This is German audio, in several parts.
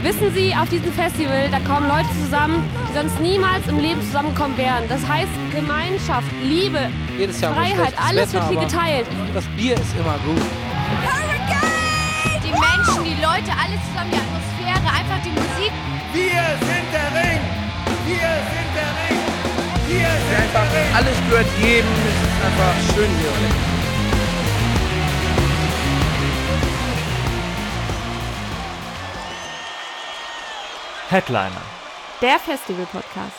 Wissen Sie, auf diesem Festival, da kommen Leute zusammen, die sonst niemals im Leben zusammenkommen wären. Das heißt Gemeinschaft, Liebe, jedes Jahr Freiheit, alles wird hier geteilt. Das Bier ist immer gut. Die Menschen, die Leute, alles zusammen, die Atmosphäre, einfach die Musik. Wir sind der Ring! Wir sind der Ring! Wir sind der Ring! Alles gehört jedem, es ist einfach schön hier. Headliner. Der Festival-Podcast.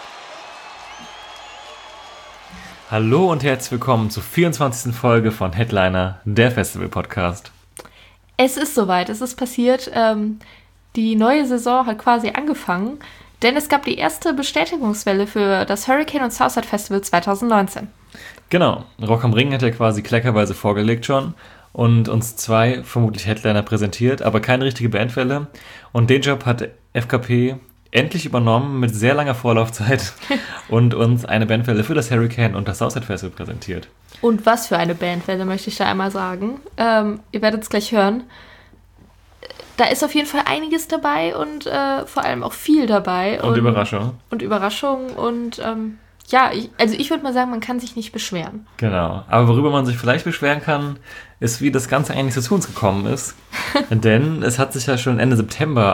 Hallo und herzlich willkommen zur 24. Folge von Headliner, der Festival-Podcast. Es ist soweit, es ist passiert. Die neue Saison hat quasi angefangen, denn es gab die erste Bestätigungswelle für das Hurricane und Southside Festival 2019. Genau, Rock am Ring hat ja quasi kleckerweise vorgelegt schon und uns zwei vermutlich Headliner präsentiert, aber keine richtige Bandwelle. Und den Job hat FKP endlich übernommen mit sehr langer Vorlaufzeit und uns eine Bandwelle für das Hurricane und das Southside Festival präsentiert. Und was für eine Bandwelle, möchte ich da einmal sagen. Ihr werdet es gleich hören. Da ist auf jeden Fall einiges dabei und vor allem auch viel dabei. Und Überraschung. Und Überraschung und ja, ich würde mal sagen, man kann sich nicht beschweren. Genau, aber worüber man sich vielleicht beschweren kann, ist, wie das Ganze eigentlich so zu uns gekommen ist. Denn es hat sich ja schon Ende September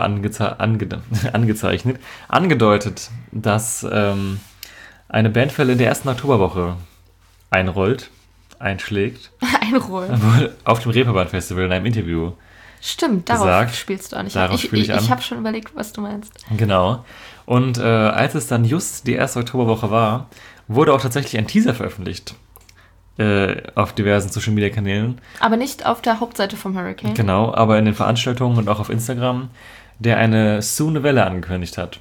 angedeutet, dass eine Bandwelle in der ersten Oktoberwoche einschlägt. Auf dem Reeperbahn-Festival in einem Interview. Stimmt, darauf gesagt. Spielst du an. Ich habe schon überlegt, was du meinst. Genau. Und als es dann just die erste Oktoberwoche war, wurde auch tatsächlich ein Teaser veröffentlicht auf diversen Social-Media-Kanälen. Aber nicht auf der Hauptseite vom Hurricane. Genau, aber in den Veranstaltungen und auch auf Instagram, der eine Soon Welle angekündigt hat.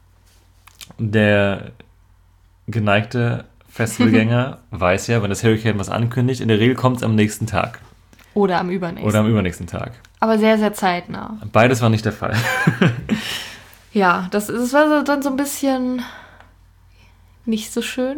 Der geneigte Festivalgänger weiß ja, wenn das Hurricane was ankündigt, in der Regel kommt es am nächsten Tag. Oder am übernächsten Tag. Aber sehr, sehr zeitnah. Beides war nicht der Fall. Ja, das war dann so ein bisschen nicht so schön.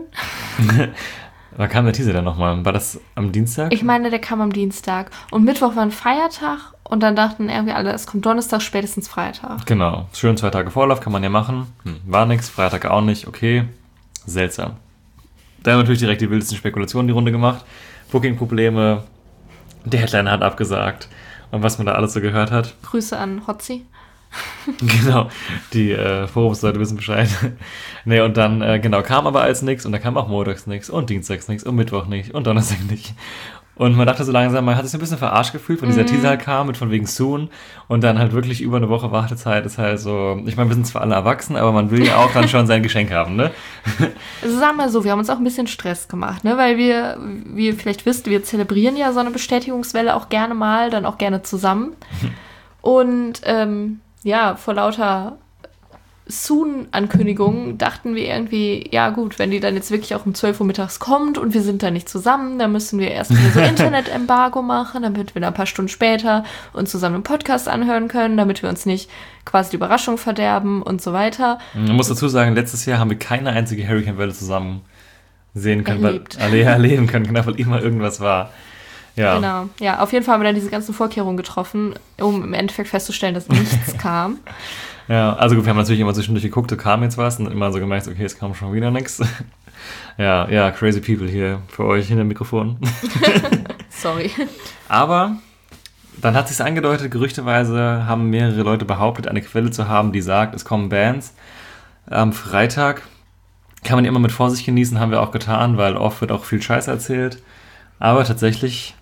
Wann kam der Teaser dann nochmal? War das am Dienstag? Ich meine, der kam am Dienstag. Und Mittwoch war ein Feiertag und dann dachten irgendwie alle, es kommt Donnerstag, spätestens Freitag. Genau. Schön 2 Tage Vorlauf, kann man ja machen. War nix, Freitag auch nicht, okay. Seltsam. Da haben natürlich direkt die wildesten Spekulationen die Runde gemacht. Booking-Probleme, der Headliner hat abgesagt und was man da alles so gehört hat. Grüße an Hotzi. Genau, die Forumsleute wissen Bescheid. Nee, und dann, kam aber alles nichts und da kam auch montags nichts und dienstags nichts und Mittwoch nicht und Donnerstag nicht. Und man dachte so langsam, man hat sich ein bisschen verarscht gefühlt, wenn dieser Teaser kam mit von wegen Soon und dann halt wirklich über eine Woche Wartezeit ist halt so, ich meine, wir sind zwar alle erwachsen, aber man will ja auch dann schon sein Geschenk haben, ne? Also sagen wir so, wir haben uns auch ein bisschen Stress gemacht, ne? Weil wir, wie ihr vielleicht wisst, wir zelebrieren ja so eine Bestätigungswelle auch gerne mal, dann auch gerne zusammen. Und ja, vor lauter Soon-Ankündigungen dachten wir irgendwie, ja gut, wenn die dann jetzt wirklich auch um 12 Uhr mittags kommt und wir sind da nicht zusammen, dann müssen wir erst wieder so Internet-Embargo machen, damit wir dann ein paar Stunden später uns zusammen einen Podcast anhören können, damit wir uns nicht quasi die Überraschung verderben und so weiter. Man muss dazu sagen, letztes Jahr haben wir keine einzige Hurricane-Welle zusammen sehen können, erleben können, genau, weil immer irgendwas war. Ja. Genau, ja, auf jeden Fall haben wir dann diese ganzen Vorkehrungen getroffen, um im Endeffekt festzustellen, dass nichts kam. Ja, also gut, wir haben natürlich immer zwischendurch geguckt, da kam jetzt was und immer so gemerkt, okay, es kam schon wieder nichts. Ja, crazy people hier für euch hinter dem Mikrofon. Sorry. Aber dann hat es sich angedeutet, gerüchteweise haben mehrere Leute behauptet, eine Quelle zu haben, die sagt, es kommen Bands. Am Freitag kann man immer mit Vorsicht genießen, haben wir auch getan, weil oft wird auch viel Scheiß erzählt. Aber tatsächlich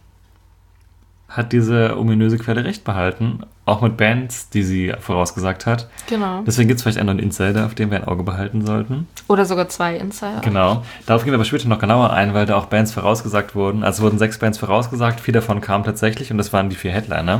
hat diese ominöse Quelle recht behalten, auch mit Bands, die sie vorausgesagt hat. Genau. Deswegen gibt es vielleicht einen neuen Insider, auf den wir ein Auge behalten sollten. Oder sogar 2 Insider. Genau. Darauf gehen wir aber später noch genauer ein, weil da auch Bands vorausgesagt wurden. Also wurden 6 Bands vorausgesagt, 4 davon kamen tatsächlich und das waren die 4 Headliner.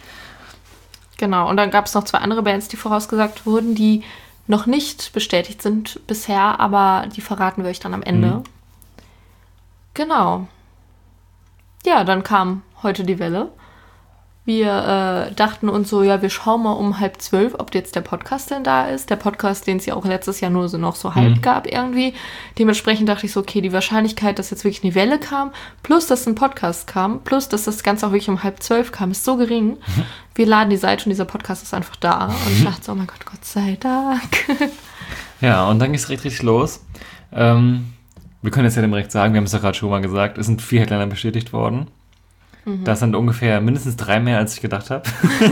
Genau, und dann gab es noch 2 andere Bands, die vorausgesagt wurden, die noch nicht bestätigt sind bisher, aber die verraten wir euch dann am Ende. Genau. Ja, dann kam heute die Welle. Wir dachten uns so, ja, wir schauen mal um 11:30, ob jetzt der Podcast denn da ist. Der Podcast, den es ja auch letztes Jahr nur so noch so halb gab irgendwie. Dementsprechend dachte ich so, okay, die Wahrscheinlichkeit, dass jetzt wirklich eine Welle kam, plus dass ein Podcast kam, plus dass das Ganze auch wirklich um 11:30 kam, ist so gering. Wir laden die Seite und dieser Podcast ist einfach da. Und ich dachte so, oh mein Gott, Gott sei Dank. Ja, und dann ging es richtig los. Wir können jetzt ja direkt sagen, wir haben es ja gerade schon mal gesagt, es sind 4 Headliner bestätigt worden. Das sind ungefähr mindestens 3 mehr, als ich gedacht habe.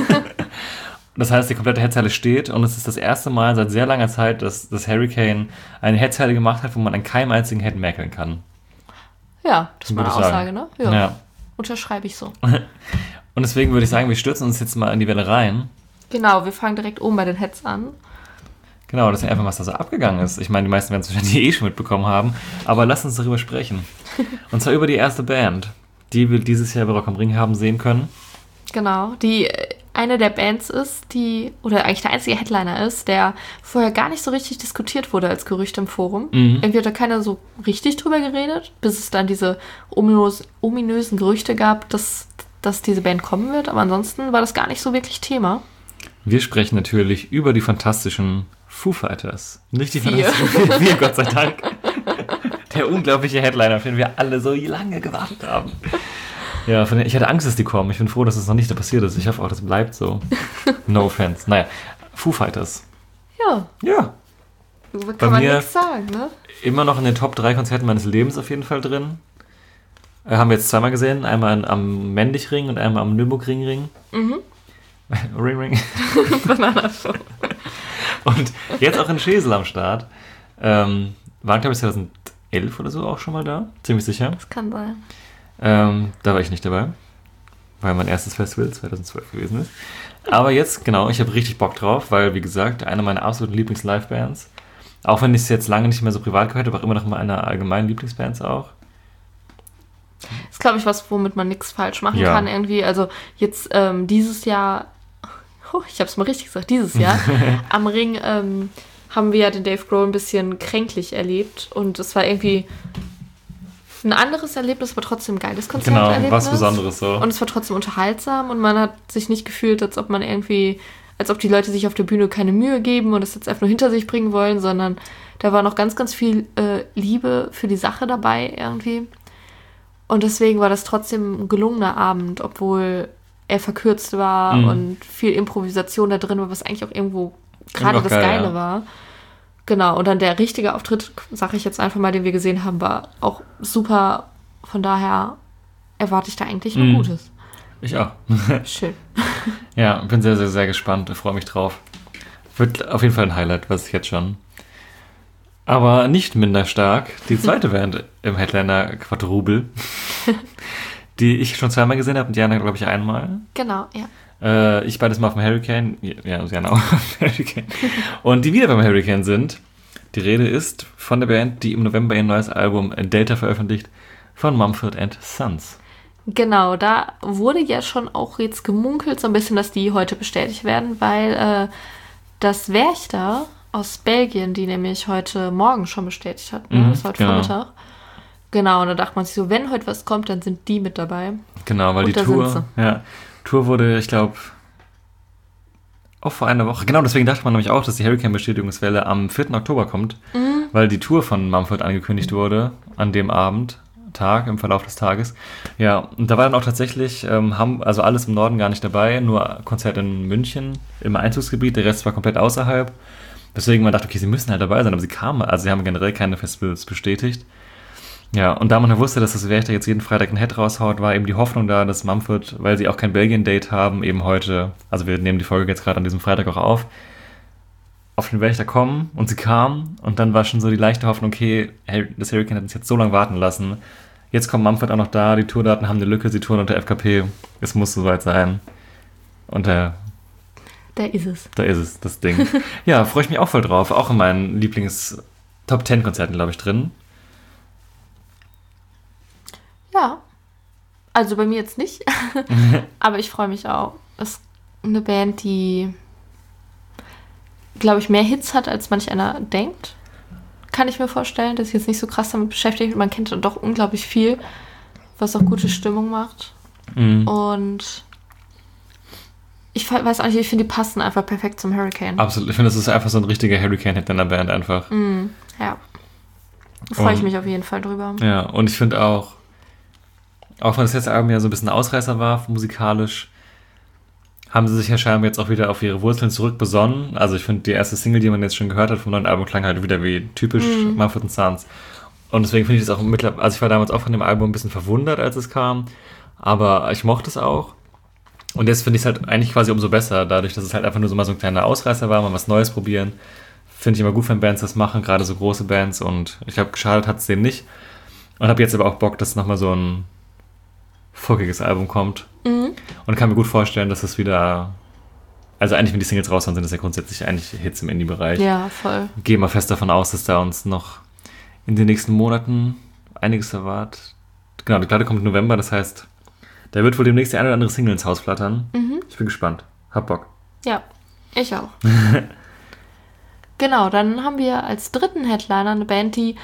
Das heißt, die komplette Headzeile steht und es ist das erste Mal seit sehr langer Zeit, dass das Hurricane eine Headzeile gemacht hat, wo man an keinem einzigen Head mäkeln kann. Ja, das ist mal eine Würde ich Aussage, ne? Ja. Unterschreibe ich so. Und deswegen würde ich sagen, wir stürzen uns jetzt mal in die Welle rein. Genau, wir fangen direkt oben bei den Heads an. Genau, das ist einfach, was da so abgegangen ist. Ich meine, die meisten werden es wahrscheinlich schon mitbekommen haben, aber lass uns darüber sprechen. Und zwar über die erste Band, die wir dieses Jahr bei Rock am Ring haben sehen können. Genau, die eine der Bands ist, oder eigentlich der einzige Headliner ist, der vorher gar nicht so richtig diskutiert wurde als Gerücht im Forum. Irgendwie hat da keiner so richtig drüber geredet, bis es dann diese ominösen Gerüchte gab, dass diese Band kommen wird. Aber ansonsten war das gar nicht so wirklich Thema. Wir sprechen natürlich über die fantastischen Foo Fighters. Nicht die 4. fantastischen 4, Gott sei Dank. Der unglaubliche Headliner, auf den wir alle so lange gewartet haben. Ja, ich hatte Angst, dass die kommen. Ich bin froh, dass es noch nicht passiert ist. Ich hoffe auch, das bleibt so. No offense. Naja, Foo Fighters. Ja. Ja. Kann man nichts sagen, ne? Immer noch in den Top 3 Konzerten meines Lebens auf jeden Fall drin. Haben wir jetzt zweimal gesehen. Einmal am Mendigring und einmal am Nürburgring. Ring. Bananashow. Und jetzt auch in Schesel am Start. Waren, glaube ich, 2011 oder so auch schon mal da. Ziemlich sicher. Das kann sein. Da war ich nicht dabei, weil mein erstes Festival 2012 gewesen ist. Aber jetzt, genau, ich habe richtig Bock drauf, weil, wie gesagt, eine meiner absoluten Lieblings-Live-Bands, auch wenn ich es jetzt lange nicht mehr so privat gehört habe, auch immer noch mal eine allgemeinen Lieblingsbands auch. Das ist, glaube ich, was, womit man nichts falsch machen kann irgendwie. Also jetzt dieses Jahr, ich habe es mal richtig gesagt, dieses Jahr am Ring haben wir ja den Dave Grohl ein bisschen kränklich erlebt und es war irgendwie ein anderes Erlebnis, aber trotzdem ein geiles Konzerterlebnis. Genau, was Besonderes so. Und es war trotzdem unterhaltsam und man hat sich nicht gefühlt, als ob die Leute sich auf der Bühne keine Mühe geben und es jetzt einfach nur hinter sich bringen wollen, sondern da war noch ganz, ganz viel Liebe für die Sache dabei irgendwie. Und deswegen war das trotzdem ein gelungener Abend, obwohl er verkürzt war und viel Improvisation da drin war, was eigentlich auch irgendwo gerade das Geile war. Genau, und dann der richtige Auftritt, sage ich jetzt einfach mal, den wir gesehen haben, war auch super. Von daher erwarte ich da eigentlich nur Gutes. Ich auch. Schön. Ja, bin sehr, sehr, sehr gespannt. Ich freue mich drauf. Wird auf jeden Fall ein Highlight, weiß ich jetzt schon. Aber nicht minder stark die zweite Band im Headliner-Quadrubel, die ich schon zweimal gesehen habe und Jana, glaube ich, einmal. Genau, ja. Ich beides mal auf dem Hurricane. Ja, Jana auch auf dem Hurricane. Und die wieder beim Hurricane sind. Die Rede ist von der Band, die im November ihr neues Album Delta veröffentlicht, von Mumford & Sons. Genau, da wurde ja schon auch jetzt gemunkelt, so ein bisschen, dass die heute bestätigt werden, weil das Werchter aus Belgien, die nämlich heute Morgen schon bestätigt hat, ne? Das war heute Vormittag. Genau, und da dachte man sich so, wenn heute was kommt, dann sind die mit dabei. Genau, weil und die Tour wurde, ich glaube, auch vor einer Woche. Genau, deswegen dachte man nämlich auch, dass die Hurricane-Bestätigungswelle am 4. Oktober kommt, weil die Tour von Mumford angekündigt wurde an dem im Verlauf des Tages. Ja, und da war dann auch tatsächlich, also alles im Norden gar nicht dabei, nur Konzert in München im Einzugsgebiet, der Rest war komplett außerhalb. Deswegen man dachte, okay, sie müssen halt dabei sein, aber sie haben generell keine Festivals bestätigt. Ja, und da man wusste, dass das Werchter jetzt jeden Freitag ein Head raushaut, war eben die Hoffnung da, dass Mumford, weil sie auch kein Belgien-Date haben, eben heute, also wir nehmen die Folge jetzt gerade an diesem Freitag auch auf den Werchter kommen und sie kamen und dann war schon so die leichte Hoffnung, okay, das Hurricane hat uns jetzt so lange warten lassen, jetzt kommt Mumford auch noch da, die Tourdaten haben eine Lücke, sie touren unter FKP, es muss soweit sein. Und da ist es, das Ding. Ja, freue ich mich auch voll drauf, auch in meinen Lieblings-Top-10-Konzerten, glaube ich, drin. Ja, also bei mir jetzt nicht, aber ich freue mich auch. Es ist eine Band, die, glaube ich, mehr Hits hat, als manch einer denkt. Kann ich mir vorstellen, dass ich jetzt nicht so krass damit beschäftigt. Man kennt dann doch unglaublich viel, was auch gute Stimmung macht. Und Ich weiß auch nicht, ich finde, die passen einfach perfekt zum Hurricane. Absolut. Ich finde, das ist einfach so ein richtiger Hurricane-Hit in der Band einfach. Ja. Freue ich mich auf jeden Fall drüber. Ja, und ich finde auch wenn das letzte Album ja so ein bisschen Ausreißer war, musikalisch, haben sie sich ja scheinbar jetzt auch wieder auf ihre Wurzeln zurückbesonnen. Also ich finde, die erste Single, die man jetzt schon gehört hat vom neuen Album, klang halt wieder wie typisch Mumford & Sons. Und deswegen finde ich das auch mittlerweile, also ich war damals auch von dem Album ein bisschen verwundert, als es kam, aber ich mochte es auch. Und jetzt finde ich es halt eigentlich quasi umso besser, dadurch, dass es halt einfach nur so mal so ein kleiner Ausreißer war, mal was Neues probieren. Finde ich immer gut, wenn Bands das machen, gerade so große Bands, und ich glaube, geschadet hat es dem nicht. Und habe jetzt aber auch Bock, dass nochmal so ein folkiges Album kommt. Und kann mir gut vorstellen, dass es wieder, also eigentlich, wenn die Singles raus sind das ja grundsätzlich eigentlich Hits im Indie-Bereich. Ja, voll. Gehe mal fest davon aus, dass da uns noch in den nächsten Monaten einiges erwartet. Genau, die Platte kommt im November, das heißt, da wird wohl demnächst die eine oder andere Single ins Haus flattern. Ich bin gespannt. Hab Bock. Ja, ich auch. Genau, dann haben wir als dritten Headliner eine Band, die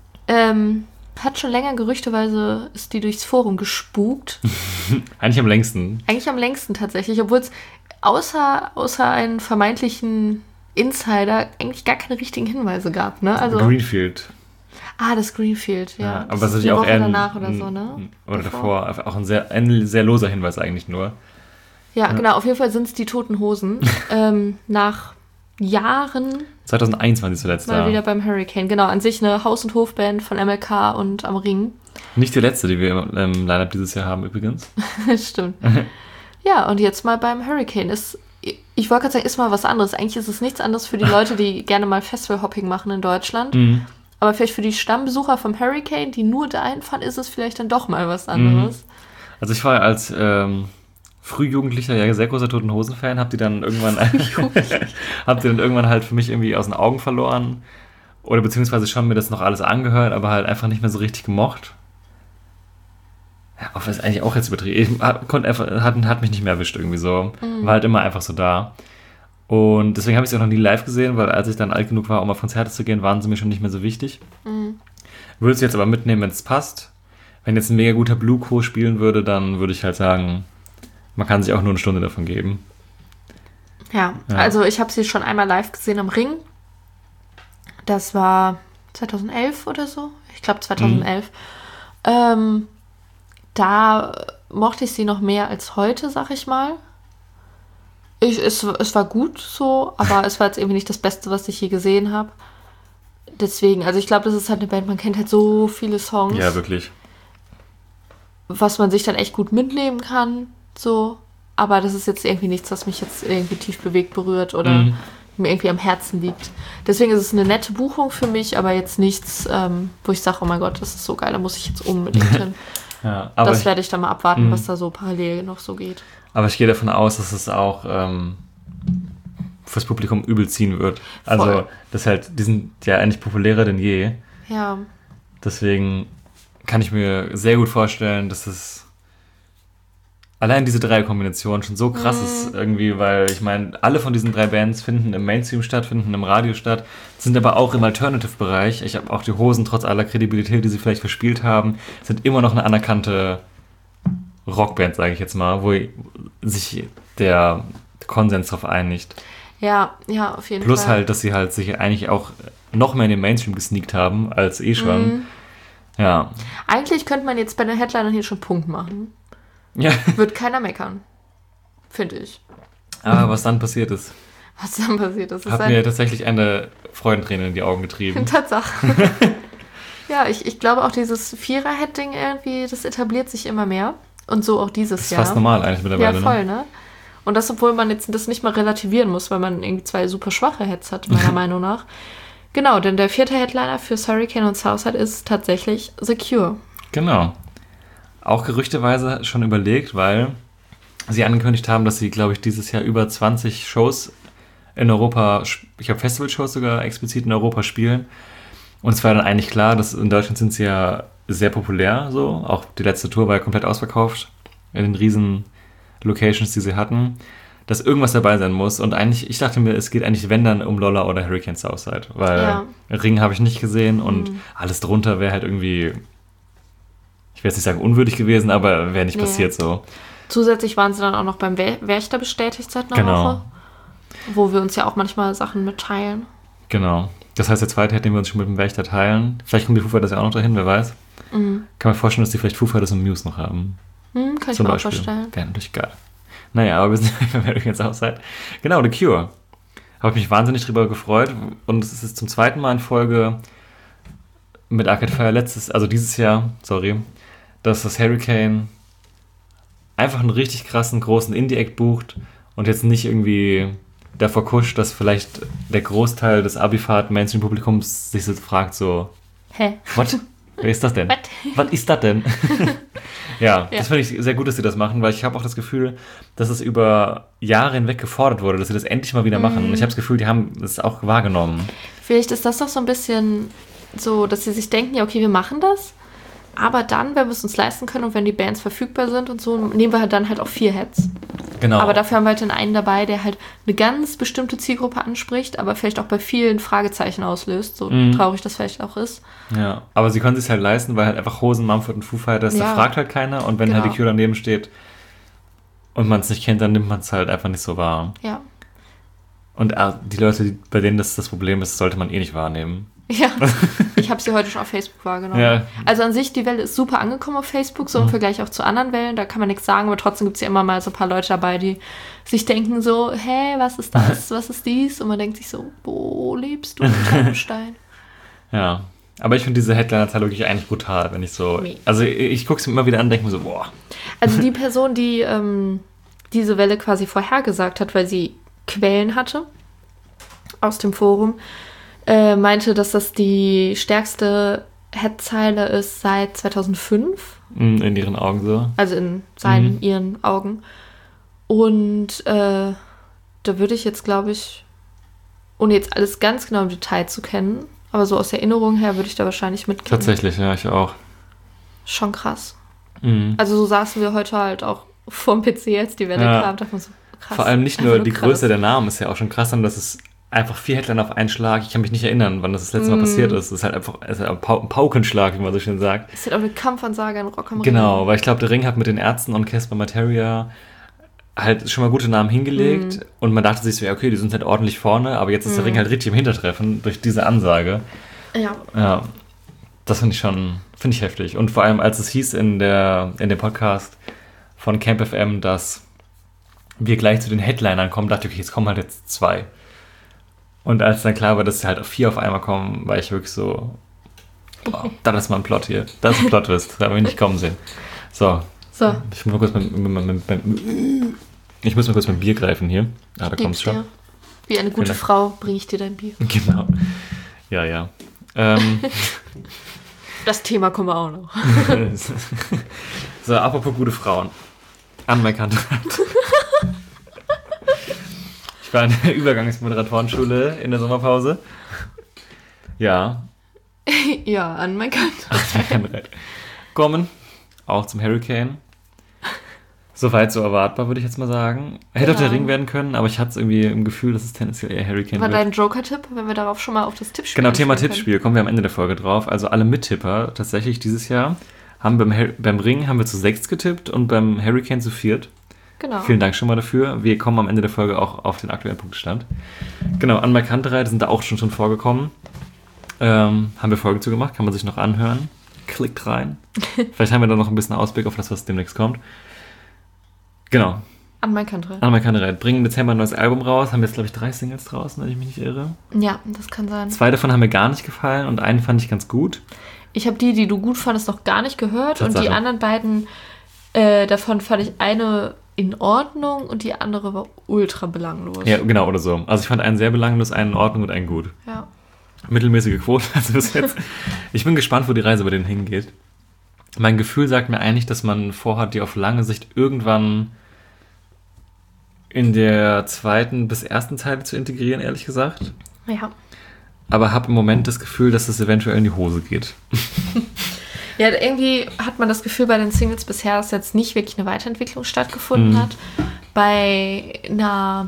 hat schon länger gerüchteweise, ist die durchs Forum gespukt. Eigentlich am längsten. Eigentlich am längsten tatsächlich, obwohl es außer einen vermeintlichen Insider eigentlich gar keine richtigen Hinweise gab. Ne? Also, Greenfield. Das Greenfield, ja. Aber das ist die natürlich auch Woche eher danach oder so, ne? Oder davor. Auch ein sehr loser Hinweis eigentlich nur. Ja, genau. Auf jeden Fall sind es die Toten Hosen. Nach Jahren 2001 waren sie zuletzt mal da. wieder beim Hurricane. Genau, an sich eine Haus- und Hofband von MLK und am Ring. Nicht die letzte, die wir im Line-Up dieses Jahr haben übrigens. Stimmt. Ja, und jetzt mal beim Hurricane. Ich wollte gerade sagen, ist mal was anderes. Eigentlich ist es nichts anderes für die Leute, die gerne mal Festival-Hopping machen in Deutschland. Aber vielleicht für die Stammbesucher vom Hurricane, die nur da hinfahren, ist es vielleicht dann doch mal was anderes. Also ich war als Frühjugendlicher ja sehr großer Toten Hosen-Fan, hab die dann irgendwann halt für mich irgendwie aus den Augen verloren. Oder beziehungsweise schon mir das noch alles angehört, aber halt einfach nicht mehr so richtig gemocht. Ja, das ist eigentlich auch jetzt übertrieben. Hat mich nicht mehr erwischt irgendwie so. War halt immer einfach so da. Und deswegen habe ich es auch noch nie live gesehen, weil als ich dann alt genug war, um auf Konzerte zu gehen, waren sie mir schon nicht mehr so wichtig. Würde es jetzt aber mitnehmen, wenn es passt. Wenn jetzt ein mega guter Blue-Co spielen würde, dann würde ich halt sagen, man kann sich auch nur eine Stunde davon geben. Ja, also ich habe sie schon einmal live gesehen am Ring. Das war 2011 oder so. Ich glaube 2011. Da mochte ich sie noch mehr als heute, sag ich mal. Es war gut so, aber es war jetzt irgendwie nicht das Beste, was ich je gesehen habe. Deswegen, also ich glaube, das ist halt eine Band, man kennt halt so viele Songs. Ja, wirklich. Was man sich dann echt gut mitnehmen kann, so. Aber das ist jetzt irgendwie nichts, was mich jetzt irgendwie tief bewegt, berührt oder mir irgendwie am Herzen liegt. Deswegen ist es eine nette Buchung für mich, aber jetzt nichts, wo ich sage, oh mein Gott, das ist so geil, da muss ich jetzt unbedingt hin. Ja, aber das werde ich dann mal abwarten, was da so parallel noch so geht. Aber ich gehe davon aus, dass es auch fürs Publikum übel ziehen wird. Also, Voll. das halt, die sind ja eigentlich populärer denn je. Ja. Deswegen kann ich mir sehr gut vorstellen, dass es allein diese drei Kombinationen schon so krass ist irgendwie, weil ich meine, alle von diesen drei Bands finden im Mainstream statt, finden im Radio statt, sind aber auch im Alternative-Bereich. Ich habe auch die Hosen, trotz aller Kredibilität, die sie vielleicht verspielt haben, sind immer noch eine anerkannte Rockband, sage ich jetzt mal, wo sich der Konsens drauf einigt. Ja, auf jeden Fall. Plus halt, dass sie halt sich eigentlich auch noch mehr in den Mainstream gesneakt haben, als schon. Ja. Eigentlich könnte man jetzt bei den Headlinern hier schon Punkt machen. Ja. Wird keiner meckern. Finde ich. Aber was dann passiert ist, Was dann passiert ist. hat mir tatsächlich eine Freudenträne in die Augen getrieben. Tatsache. Ja, ich glaube auch dieses Vierer-Head-Ding irgendwie, das etabliert sich immer mehr. Und so auch dieses Das ist Jahr. fast normal eigentlich mittlerweile. Ja, voll, ne? Und das, obwohl man jetzt das nicht mal relativieren muss, weil man irgendwie zwei super schwache Heads hat, meiner Meinung nach. Genau, denn der vierte Headliner für Hurricane und Southside ist tatsächlich The Cure. Genau. Auch gerüchteweise schon überlegt, weil sie angekündigt haben, dass sie, glaube ich, dieses Jahr über 20 Shows in Europa, ich glaube Festivalshows sogar explizit in Europa spielen. Und es war dann eigentlich klar, dass in Deutschland sind sie ja sehr populär, so. Auch die letzte Tour war ja komplett ausverkauft in den riesen Locations, die sie hatten, dass irgendwas dabei sein muss. Und eigentlich, ich dachte mir, es geht eigentlich, wenn dann, um Lolla oder Hurricane Southside, weil Ring habe ich nicht gesehen und alles drunter wäre halt irgendwie, ich will jetzt nicht sagen unwürdig gewesen, aber wäre nicht passiert so. Zusätzlich waren sie dann auch noch beim Wächter bestätigt seit einer Woche. Wo wir uns ja auch manchmal Sachen mitteilen. Genau. Das heißt, der zweite hätten wir uns schon mit dem Wächter teilen. Vielleicht kommen die Foo Fighters ja auch noch dahin, wer weiß. Kann man vorstellen, dass die vielleicht Foo Fighters und Muse noch haben. Kann ich mir auch vorstellen. Wäre natürlich geil. Naja, aber wir sind wenn ihr jetzt auch seid. Genau, The Cure. Habe ich mich wahnsinnig drüber gefreut. Und es ist zum zweiten Mal in Folge mit Arcade Fire dieses Jahr, dass das Hurricane einfach einen richtig krassen, großen Indie-Act bucht und jetzt nicht irgendwie davor kuscht, dass vielleicht der Großteil des Abifahrt-Mainstream-Publikums sich so fragt, so, hä? Was? Wer ist das denn? Was ist das denn? Ja, das finde ich sehr gut, dass sie das machen, weil ich habe auch das Gefühl, dass es über Jahre hinweg gefordert wurde, dass sie das endlich mal wieder machen. Und ich habe das Gefühl, die haben es auch wahrgenommen. Vielleicht ist das doch so ein bisschen so, dass sie sich denken, ja okay, wir machen das, aber dann, wenn wir es uns leisten können und wenn die Bands verfügbar sind und so, nehmen wir halt dann halt auch 4 Heads. Genau. Aber dafür haben wir halt den einen dabei, der halt eine ganz bestimmte Zielgruppe anspricht, aber vielleicht auch bei vielen Fragezeichen auslöst, so traurig das vielleicht auch ist. Ja, aber sie können es sich halt leisten, weil halt einfach Hosen, Mumford und Foo Fighters, da fragt halt keiner und wenn halt die Cure daneben steht und man es nicht kennt, dann nimmt man es halt einfach nicht so wahr. Ja. Und die Leute, bei denen das Problem ist, sollte man eh nicht wahrnehmen. Ja, ich habe sie heute schon auf Facebook wahrgenommen. Ja. Also an sich, die Welle ist super angekommen auf Facebook, so im Vergleich auch zu anderen Wellen, da kann man nichts sagen, aber trotzdem gibt es ja immer mal so ein paar Leute dabei, die sich denken so, hä, was ist das, was ist dies? Und man denkt sich so, wo lebst du, Traumstein? Ja, aber ich finde diese Headliner-Zahl wirklich eigentlich brutal, wenn ich so, also ich gucke es mir immer wieder an und denke mir so, boah. Also die Person, die diese Welle quasi vorhergesagt hat, weil sie Quellen hatte aus dem Forum, meinte, dass das die stärkste Headzeile ist seit 2005. In ihren Augen so. Also in ihren Augen. Und da würde ich jetzt, glaube ich, ohne jetzt alles ganz genau im Detail zu kennen, aber so aus Erinnerung her würde ich da wahrscheinlich mitgehen. Tatsächlich, ja, ich auch. Schon krass. Also so saßen wir heute halt auch vorm PC, als die Welle kam. Dachte man so, krass. Vor allem nicht nur die Größe der Namen ist ja auch schon krass, sondern dass es einfach 4 Headliner auf einen Schlag. Ich kann mich nicht erinnern, wann das letzte Mal passiert ist. Es ist halt einfach ein Paukenschlag, wie man so schön sagt. Es ist halt auch eine Kampfansage an Rock am Ring. Genau, weil ich glaube, der Ring hat mit den Ärzten und Casper Materia halt schon mal gute Namen hingelegt und man dachte sich so, ja okay, die sind halt ordentlich vorne, aber jetzt ist der Ring halt richtig im Hintertreffen durch diese Ansage. Ja. Das finde ich heftig. Und vor allem, als es hieß in dem Podcast von Camp FM, dass wir gleich zu den Headlinern kommen, dachte ich, okay, jetzt kommen halt jetzt 2. Und als dann klar war, dass sie halt auf 4 auf einmal kommen, war ich wirklich so, boah, das ist mal ein Plot hier. Das ist ein Plot-Twist, da habe ich nicht kommen sehen. So. Ich muss mal kurz mein Bier greifen hier. Da kommt es schon. Wie eine gute Frau bringe ich dir dein Bier. Genau. Ja. Das Thema kommen wir auch noch. So, apropos gute Frauen. Anerkannt. Ich war in der Übergangsmoderatorenschule in der Sommerpause. Ja. Ja, anerkannt. Kommen. Auch zum Hurricane. Soweit so erwartbar, würde ich jetzt mal sagen. Hätte auch der Ring werden können, aber ich hatte irgendwie im Gefühl, dass es tendenziell eher Hurricane war wird. dein Joker-Tipp, wenn wir darauf schon mal auf das Tippspiel Genau, Thema Tippspiel. Kommen wir am Ende der Folge drauf. Also alle Mittipper tatsächlich dieses Jahr haben beim Ring haben wir zu 6 getippt und beim Hurricane zu 4. Genau. Vielen Dank schon mal dafür. Wir kommen am Ende der Folge auch auf den aktuellen Punktestand. Genau, Anmerkanterei, sind da auch schon vorgekommen. Haben wir Folge zu gemacht, kann man sich noch anhören. Klickt rein. Vielleicht haben wir dann noch ein bisschen Ausblick auf das, was demnächst kommt. Genau. Anmerkanterei. Bringen im Dezember ein neues Album raus. Haben jetzt, glaube ich, 3 Singles draußen, wenn ich mich nicht irre. Ja, das kann sein. 2 davon haben mir gar nicht gefallen und einen fand ich ganz gut. Ich habe die du gut fandest, noch gar nicht gehört. Tatsache. Und die anderen beiden, davon fand ich eine in Ordnung und die andere war ultra belanglos. Ja, genau, oder so. Also ich fand einen sehr belanglos, einen in Ordnung und einen gut. Ja. Mittelmäßige Quote, also bis jetzt. Ich bin gespannt, wo die Reise bei denen hingeht. Mein Gefühl sagt mir eigentlich, dass man vorhat, die auf lange Sicht irgendwann in der 2. bis 1. Teil zu integrieren, ehrlich gesagt. Ja. Aber habe im Moment das Gefühl, dass es eventuell in die Hose geht. Ja, irgendwie hat man das Gefühl bei den Singles bisher, dass jetzt nicht wirklich eine Weiterentwicklung stattgefunden hat. Bei einer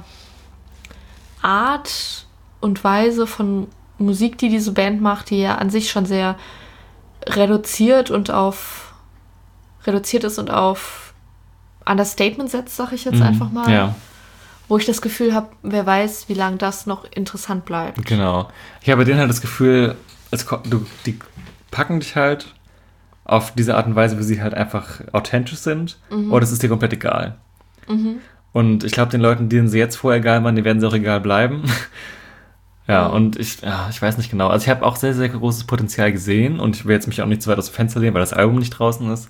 Art und Weise von Musik, die diese Band macht, die ja an sich schon sehr reduziert ist und auf Understatement setzt, sag ich jetzt einfach mal. Ja, Wo ich das Gefühl habe, wer weiß, wie lange das noch interessant bleibt. genau. Ich habe bei denen halt das Gefühl, die packen dich halt auf diese Art und Weise, wie sie halt einfach authentisch sind. Oder es ist dir komplett egal. Und ich glaube, den Leuten, denen sie jetzt vorher egal waren, die werden sie auch egal bleiben. Ja, und ich weiß nicht genau. Also ich habe auch sehr, sehr großes Potenzial gesehen und ich will jetzt mich auch nicht zu weit aus dem Fenster lehnen, weil das Album nicht draußen ist.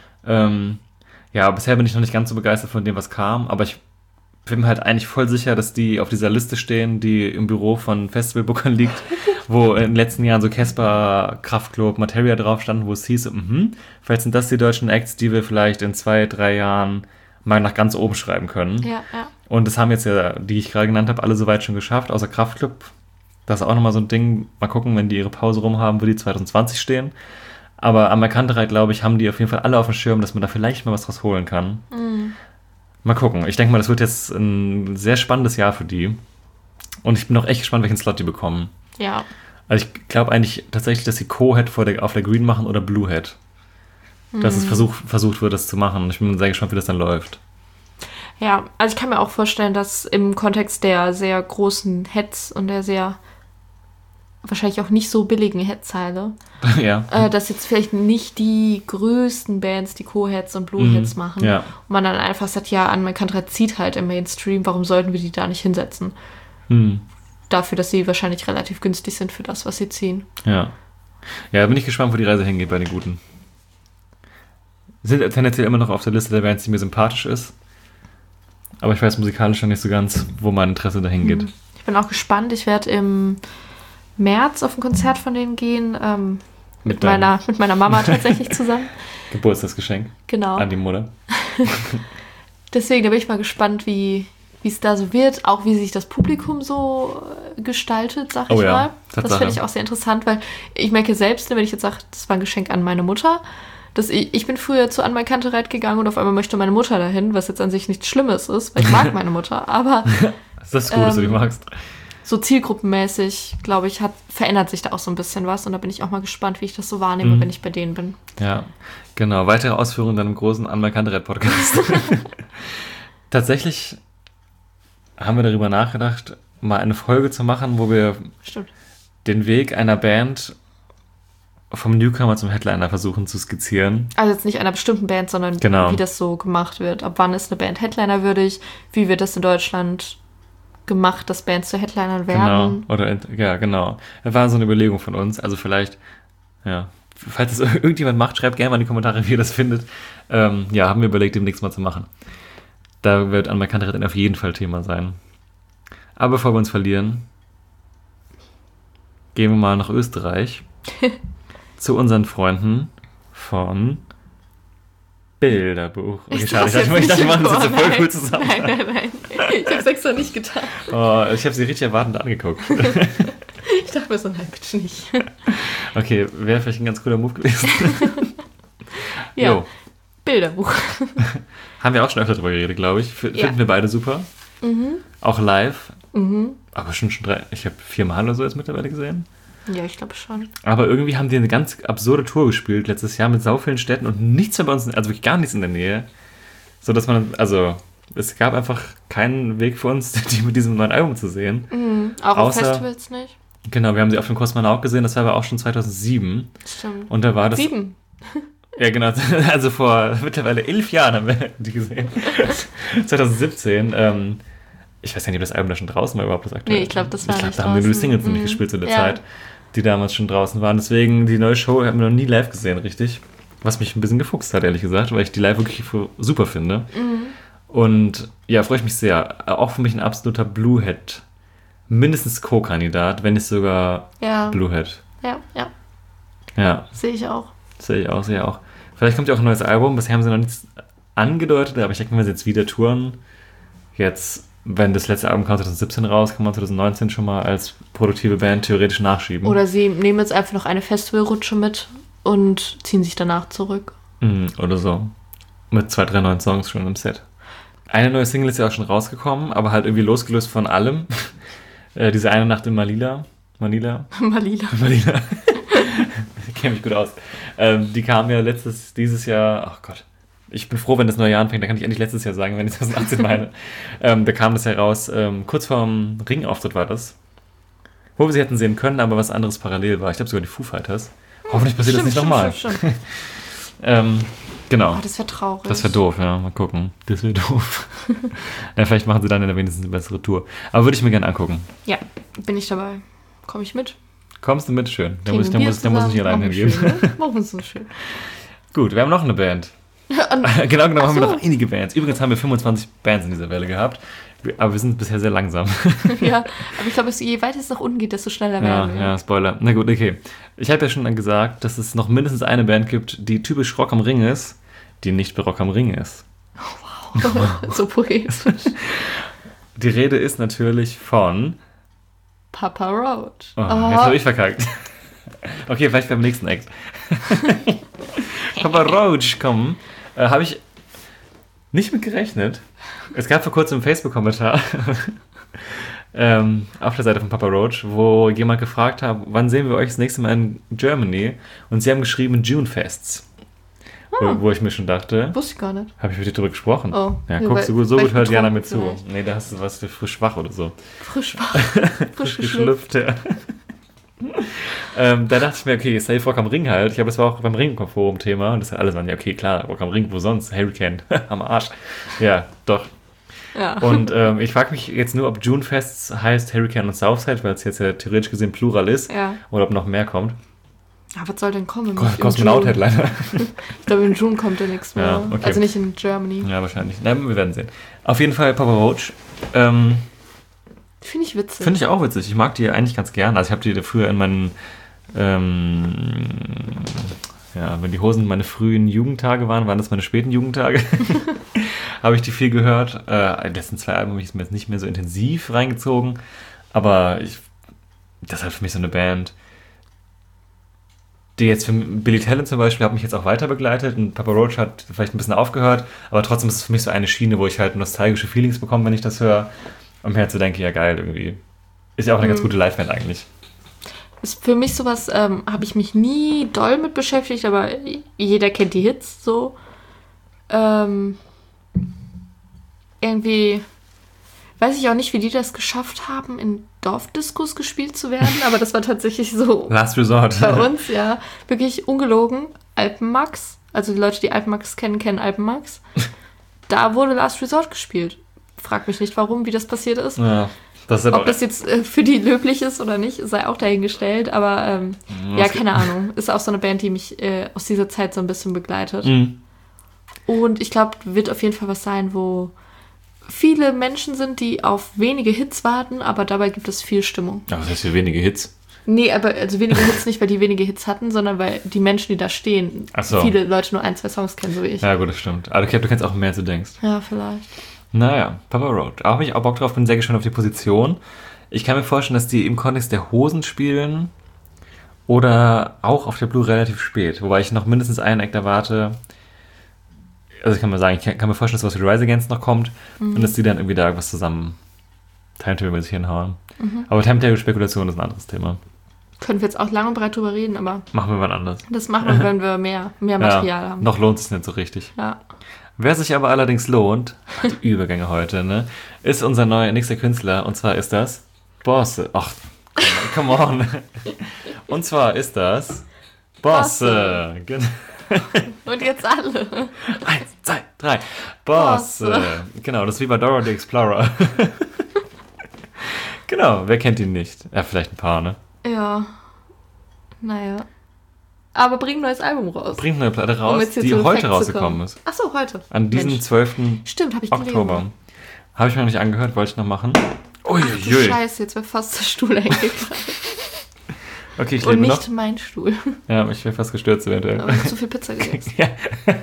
Ja, bisher bin ich noch nicht ganz so begeistert von dem, was kam, aber ich bin mir halt eigentlich voll sicher, dass die auf dieser Liste stehen, die im Büro von Festivalbookern liegt, wo in den letzten Jahren so Casper, Kraftklub, Materia drauf standen, wo es hieß, vielleicht sind das die deutschen Acts, die wir vielleicht in 2-3 Jahren mal nach ganz oben schreiben können. Ja. Und das haben jetzt ja, die ich gerade genannt habe, alle soweit schon geschafft, außer Kraftklub. Das ist auch nochmal so ein Ding. Mal gucken, wenn die ihre Pause rum haben, wo die 2020 stehen. Aber am Erkannterei, glaube ich, haben die auf jeden Fall alle auf dem Schirm, dass man da vielleicht mal was draus holen kann. Mal gucken. Ich denke mal, das wird jetzt ein sehr spannendes Jahr für die. Und ich bin auch echt gespannt, welchen Slot die bekommen. Ja. Also ich glaube eigentlich tatsächlich, dass sie Co-Head auf der Green machen oder Blue-Head. Dass es versucht wird, das zu machen. Ich bin sehr gespannt, wie das dann läuft. Ja, also ich kann mir auch vorstellen, dass im Kontext der sehr großen Heads und der sehr wahrscheinlich auch nicht so billigen Headzeile, Ja. dass jetzt vielleicht nicht die größten Bands die Co-Heads und Blue-Heads machen. Ja. Und man dann einfach sagt, ja, Anmerkantra zieht halt im Mainstream, warum sollten wir die da nicht hinsetzen? Dafür, dass sie wahrscheinlich relativ günstig sind für das, was sie ziehen. Ja. Ja, bin ich gespannt, wo die Reise hingeht bei den Guten. Sind tendenziell immer noch auf der Liste der Bands, die mir sympathisch ist. Aber ich weiß musikalisch noch nicht so ganz, wo mein Interesse dahin geht. Ich bin auch gespannt. Ich werde im März auf ein Konzert von denen gehen. Mit meiner Mama tatsächlich zusammen. Geburtstagsgeschenk. Genau. An die Mutter. Deswegen, da bin ich mal gespannt, wie es da so wird. Auch wie sich das Publikum so gestaltet, sag ich mal. Das Tatsache. finde ich auch sehr interessant, weil ich merke selbst, wenn ich jetzt sage, das war ein Geschenk an meine Mutter, dass ich bin früher zu An mein Kantereit gegangen und auf einmal möchte meine Mutter dahin, was jetzt an sich nichts Schlimmes ist, weil ich mag meine Mutter, aber Das ist gut, dass du die magst. so zielgruppenmäßig, glaube ich, verändert sich da auch so ein bisschen was und da bin ich auch mal gespannt, wie ich das so wahrnehme, wenn ich bei denen bin. Ja, genau. Weitere Ausführungen dann im großen An mein Kantereit-Podcast. Tatsächlich haben wir darüber nachgedacht, mal eine Folge zu machen, wo wir Stimmt. den Weg einer Band vom Newcomer zum Headliner versuchen zu skizzieren. Also jetzt nicht einer bestimmten Band, sondern wie das so gemacht wird. Ab wann ist eine Band Headliner würdig? Wie wird das in Deutschland gemacht, dass Bands zu Headlinern werden? Genau. Genau. Das war so eine Überlegung von uns. Also vielleicht, ja, falls es irgendjemand macht, schreibt gerne mal in die Kommentare, wie ihr das findet. Haben wir überlegt, demnächst mal zu machen. Da wird An mein Kantereit auf jeden Fall Thema sein. Aber bevor wir uns verlieren, gehen wir mal nach Österreich. Zu unseren Freunden von Bilderbuch. Okay, schade, ich dachte, wir machen das jetzt voll cool zusammen. Nein. Ich habe es extra nicht getan. Oh, ich habe sie richtig erwartend angeguckt. Ich dachte mir so, nein, bitte nicht. Okay, wäre vielleicht ein ganz cooler Move gewesen. Ja, Jo. Bilderbuch. Haben wir auch schon öfter drüber geredet, glaube ich. Finden wir beide super. Auch live. Aber schon ich habe 4-mal oder so jetzt mittlerweile gesehen. Ja, ich glaube schon. Aber irgendwie haben die eine ganz absurde Tour gespielt letztes Jahr mit sau vielen Städten und nichts mehr bei uns, also wirklich gar nichts in der Nähe. So dass es gab einfach keinen Weg für uns, die mit diesem neuen Album zu sehen. Auch auf Festivals nicht? Genau, wir haben sie auf dem Kosmonaut gesehen, das war aber auch schon 2007. Stimmt. Und da war das... 7? Ja, genau, also vor mittlerweile 11 Jahren haben wir die gesehen. 2017, ich weiß ja nicht, ob das Album da schon draußen war überhaupt das aktuelle. Nee, ich glaube, das war nicht da haben wir nur die Singles nämlich gespielt zu der Zeit, die damals schon draußen waren. Deswegen, die neue Show haben wir noch nie live gesehen, richtig. Was mich ein bisschen gefuchst hat, ehrlich gesagt, weil ich die live wirklich super finde. Und ja, freue ich mich sehr. Auch für mich ein absoluter Bluehead. Mindestens Co-Kandidat, wenn nicht sogar Bluehead. Ja. Sehe ich auch. Sehe ich auch. Vielleicht kommt ja auch ein neues Album. Bisher haben sie noch nichts angedeutet, aber ich denke, wenn sie jetzt wieder touren, jetzt, wenn das letzte Album kam 2017 raus, kann man 2019 schon mal als produktive Band theoretisch nachschieben. Oder sie nehmen jetzt einfach noch eine Festivalrutsche mit und ziehen sich danach zurück. Oder so. Mit 2-3 neuen Songs schon im Set. Eine neue Single ist ja auch schon rausgekommen, aber halt irgendwie losgelöst von allem. Diese eine Nacht in Manila. Ich kenne mich gut aus. Die kam ja dieses Jahr, oh Gott, Ich bin froh, wenn das neue Jahr anfängt, dann kann ich endlich letztes Jahr sagen, wenn ich 2018 meine. Da kam das heraus, kurz vorm Ringauftritt war das, wo wir sie hätten sehen können, aber was anderes parallel war. Ich glaube sogar die Foo Fighters. Hoffentlich passiert das nicht nochmal. Stimmt. Genau. Oh, das wäre traurig. Das wäre doof, ja. Mal gucken. Das wäre doof. Ja, vielleicht machen sie dann ja wenigstens eine bessere Tour. Aber würde ich mir gerne angucken. Ja, bin ich dabei. Komme ich mit? Kommst du mit? Schön. Da Trinken muss ich nicht alleine hingehen. Machen wir es so schön. Gut, wir haben noch eine Band. Genau genommen haben wir noch einige Bands. Übrigens haben wir 25 Bands in dieser Welle gehabt. Aber wir sind bisher sehr langsam. Ja, aber ich glaube, je weiter es nach unten geht, desto schneller werden wir. Ja, Spoiler. Na gut, okay. Ich habe ja schon gesagt, dass es noch mindestens eine Band gibt, die typisch Rock am Ring ist, die nicht bei Rock am Ring ist. Wow, so poetisch. Die Rede ist natürlich von... Papa Roach. Oh, jetzt habe ich verkackt. Okay, vielleicht beim nächsten Act. Papa Roach kommen. Habe ich nicht mit gerechnet. Es gab vor kurzem einen Facebook-Kommentar auf der Seite von Papa Roach, wo jemand gefragt hat, wann sehen wir euch das nächste Mal in Germany? Und sie haben geschrieben June Fests. Wo ich mir schon dachte, Wusste ich gar nicht. habe ich mit dir drüber gesprochen? Oh, ja, ja, guckst du gut, so gut hört Jana mit zu. vielleicht. Nee, da hast du was für frisch wach oder so. Frisch Geschlüpft, ja. Da dachte ich mir, okay, Safe Rock am Ring halt. Ich glaube, das war auch beim Ring-Forum Thema. Und das alle waren ja, okay, klar, Rock am Ring, wo sonst? Hurricane, am Arsch. Ja, doch. Ja. Und ich frage mich jetzt nur, ob June Fests heißt Hurricane und Southside, weil es jetzt ja theoretisch gesehen Plural ist. Ja. Oder ob noch mehr kommt. Ja, was soll denn kommen? Kosmonaut-Headliner. Ich glaube, in June kommt ja nichts mehr. Ja, okay. Also nicht in Germany. Ja, wahrscheinlich. Na, wir werden sehen. Auf jeden Fall Papa Roach. Finde Finde ich witzig. ich auch witzig. Ich mag die eigentlich ganz gern. Also ich habe die früher in meinen, wenn die Hosen meine frühen Jugendtage waren das meine späten Jugendtage. Habe ich die viel gehört. Das sind 2 Alben, habe ich mir jetzt nicht mehr so intensiv reingezogen. Aber das ist halt für mich so eine Band, die jetzt für Billy Talent zum Beispiel hat mich jetzt auch weiter begleitet und Papa Roach hat vielleicht ein bisschen aufgehört, aber trotzdem ist es für mich so eine Schiene, wo ich halt nostalgische Feelings bekomme, wenn ich das höre und mir halt so denke, ja geil, irgendwie. Ist ja auch eine ganz gute Liveband eigentlich. Ist für mich sowas, habe ich mich nie doll mit beschäftigt, aber jeder kennt die Hits so. Irgendwie weiß ich auch nicht, wie die das geschafft haben, in Dorfdiskos gespielt zu werden, aber das war tatsächlich so Last Resort. bei uns, ja. Wirklich ungelogen. Alpenmax, also die Leute, die Alpenmax kennen, kennen Alpenmax. Da wurde Last Resort gespielt. Frag mich nicht, warum, wie das passiert ist. Ja, das ist Ob das jetzt für die löblich ist oder nicht, sei auch dahingestellt, aber ja, keine Ahnung. Ist auch so eine Band, die mich aus dieser Zeit so ein bisschen begleitet. Mhm. Und ich glaube, wird auf jeden Fall was sein, wo viele Menschen sind, die auf wenige Hits warten, aber dabei gibt es viel Stimmung. Ja, was heißt hier wenige Hits? Nee, aber also wenige Hits nicht, weil die wenige Hits hatten, sondern weil die Menschen, die da stehen, Ach so. viele Leute nur 1, 2 Songs kennen, so wie ich. Ja gut, das stimmt. Aber okay, du kennst auch mehr, als du denkst. Ja, vielleicht. Naja, Papa Roach. Auch habe ich auch Bock drauf, bin sehr gespannt auf die Position. Ich kann mir vorstellen, dass die im Kontext der Hosen spielen oder auch auf der Blue relativ spät. Wobei ich noch mindestens einen Act erwarte. Also ich kann mal sagen, ich kann mir vorstellen, dass was für Rise Against noch kommt und dass die dann irgendwie da irgendwas zusammen Timetable-mäßig hinhauen. Aber Timetable-Spekulation ist ein anderes Thema. Können wir jetzt auch lang und breit drüber reden, aber Machen wir wann anders. das machen wir, wenn wir mehr Material haben. Noch lohnt es sich nicht so richtig. Ja. Wer sich aber allerdings lohnt, die Übergänge heute, ne, ist unser neuer nächster Künstler. Und zwar ist das Bosse. Ach, come on. Und zwar ist das Bosse. Genau. Und jetzt alle. 1, 2, 3. Bosse. Genau, das ist wie bei Dora the Explorer. Genau, wer kennt ihn nicht? Ja, vielleicht ein paar, ne? Ja. Naja. Aber bring ein neues Album raus. Bringt eine Platte Um raus, jetzt hier die zu den heute Facts zu rausgekommen kommen. ist. Ach so, heute. An diesem Mensch. 12. Stimmt, habe ich Oktober. gelesen. Habe ich mir noch nicht angehört, wollte ich noch machen. Ach du Uiuiui. Scheiße, jetzt wäre fast der Stuhl eingeknallt. Okay, ich Und lebe nicht noch. mein Stuhl. Ja, ich wäre fast gestürzt eventuell. Aber ich habe zu viel Pizza gegessen. Ja.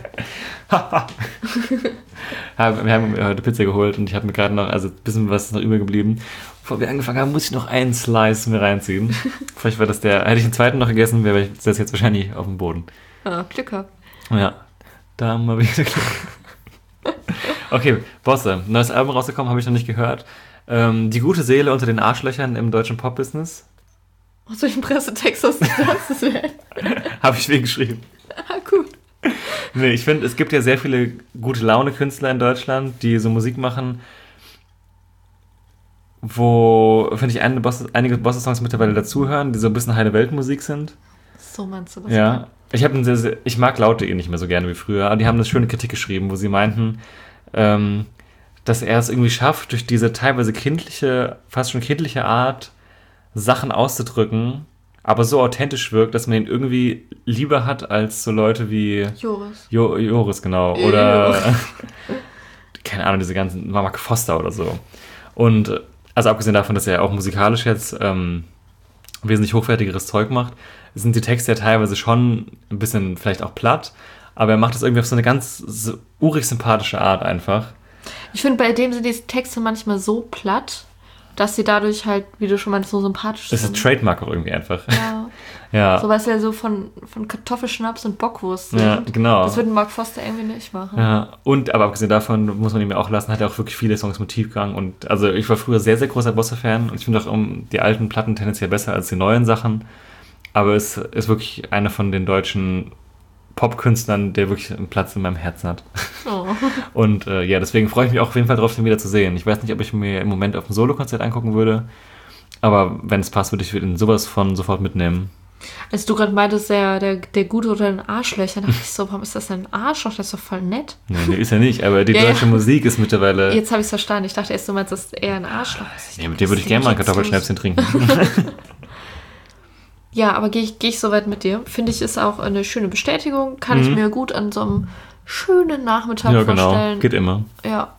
Wir haben heute Pizza geholt und ich habe mir gerade noch, also ein bisschen was ist noch übergeblieben. Bevor wir angefangen haben, muss ich noch einen Slice mir reinziehen. Vielleicht war das der, hätte ich den zweiten noch gegessen, wäre das jetzt wahrscheinlich auf dem Boden. Ah, Glück gehabt. Ja, da haben wir wieder Glück. Okay, Bosse, neues Album rausgekommen, habe ich noch nicht gehört. Die gute Seele unter den Arschlöchern im deutschen Pop-Business. Aus welchem Pressetext hast du das? Habe ich wegen geschrieben. Ah, gut. Nee, ich finde, es gibt ja sehr viele gute Laune-Künstler in Deutschland, die so Musik machen, wo, finde ich, einige Bossa-Songs mittlerweile dazugehören, die so ein bisschen Heile-Welt-Musik sind. So meinst du das? Ja. Ich mag Laute nicht mehr so gerne wie früher, aber die haben eine schöne Kritik geschrieben, wo sie meinten, dass er es irgendwie schafft, durch diese teilweise fast schon kindliche Art, Sachen auszudrücken, aber so authentisch wirkt, dass man ihn irgendwie lieber hat als so Leute wie Joris. Joris, genau. Oder keine Ahnung, diese ganzen Mark Foster oder so. Und also abgesehen davon, dass er auch musikalisch jetzt wesentlich hochwertigeres Zeug macht, sind die Texte ja teilweise schon ein bisschen vielleicht auch platt, aber er macht das irgendwie auf so eine ganz urig sympathische Art einfach. Ich finde, bei dem sind die Texte manchmal so platt, dass sie dadurch halt, wie du schon meinst, so sympathisch sind. Das ist Trademark auch irgendwie einfach. Ja. Ja. So, weil es ja so von Kartoffelschnaps und Bockwurst sind. Ja, genau. Das würde Mark Foster irgendwie nicht machen. Ja, aber abgesehen davon muss man ihm ja auch lassen, hat er auch wirklich viele Songs mit Tiefgang. Und also ich war früher sehr, sehr großer Bossa-Fan und ich finde auch die alten Platten tendenziell besser als die neuen Sachen. Aber es ist wirklich einer von den deutschen Popkünstlern, der wirklich einen Platz in meinem Herzen hat. Oh. Und deswegen freue ich mich auch auf jeden Fall drauf, den wieder zu sehen. Ich weiß nicht, ob ich mir im Moment auf ein Solo-Konzert angucken würde, aber wenn es passt, würde ich ihn sowas von sofort mitnehmen. Als du gerade meintest, der Gute oder ein Arschlöcher, dachte ich so, warum ist das denn ein Arschloch? Das ist doch voll nett. Nee, ist er nicht, aber die deutsche Musik ist mittlerweile... Jetzt habe ich es verstanden. Ich dachte erst, du meinst, das ist eher ein Arschloch. Ja, mit dem würde ich gerne mal ein Kartoffelschnäpschen trinken. Ja, aber gehe ich soweit mit dir. Finde ich, ist auch eine schöne Bestätigung. Kann ich mir gut an so einem schönen Nachmittag vorstellen. Ja, genau. Geht immer. Ja.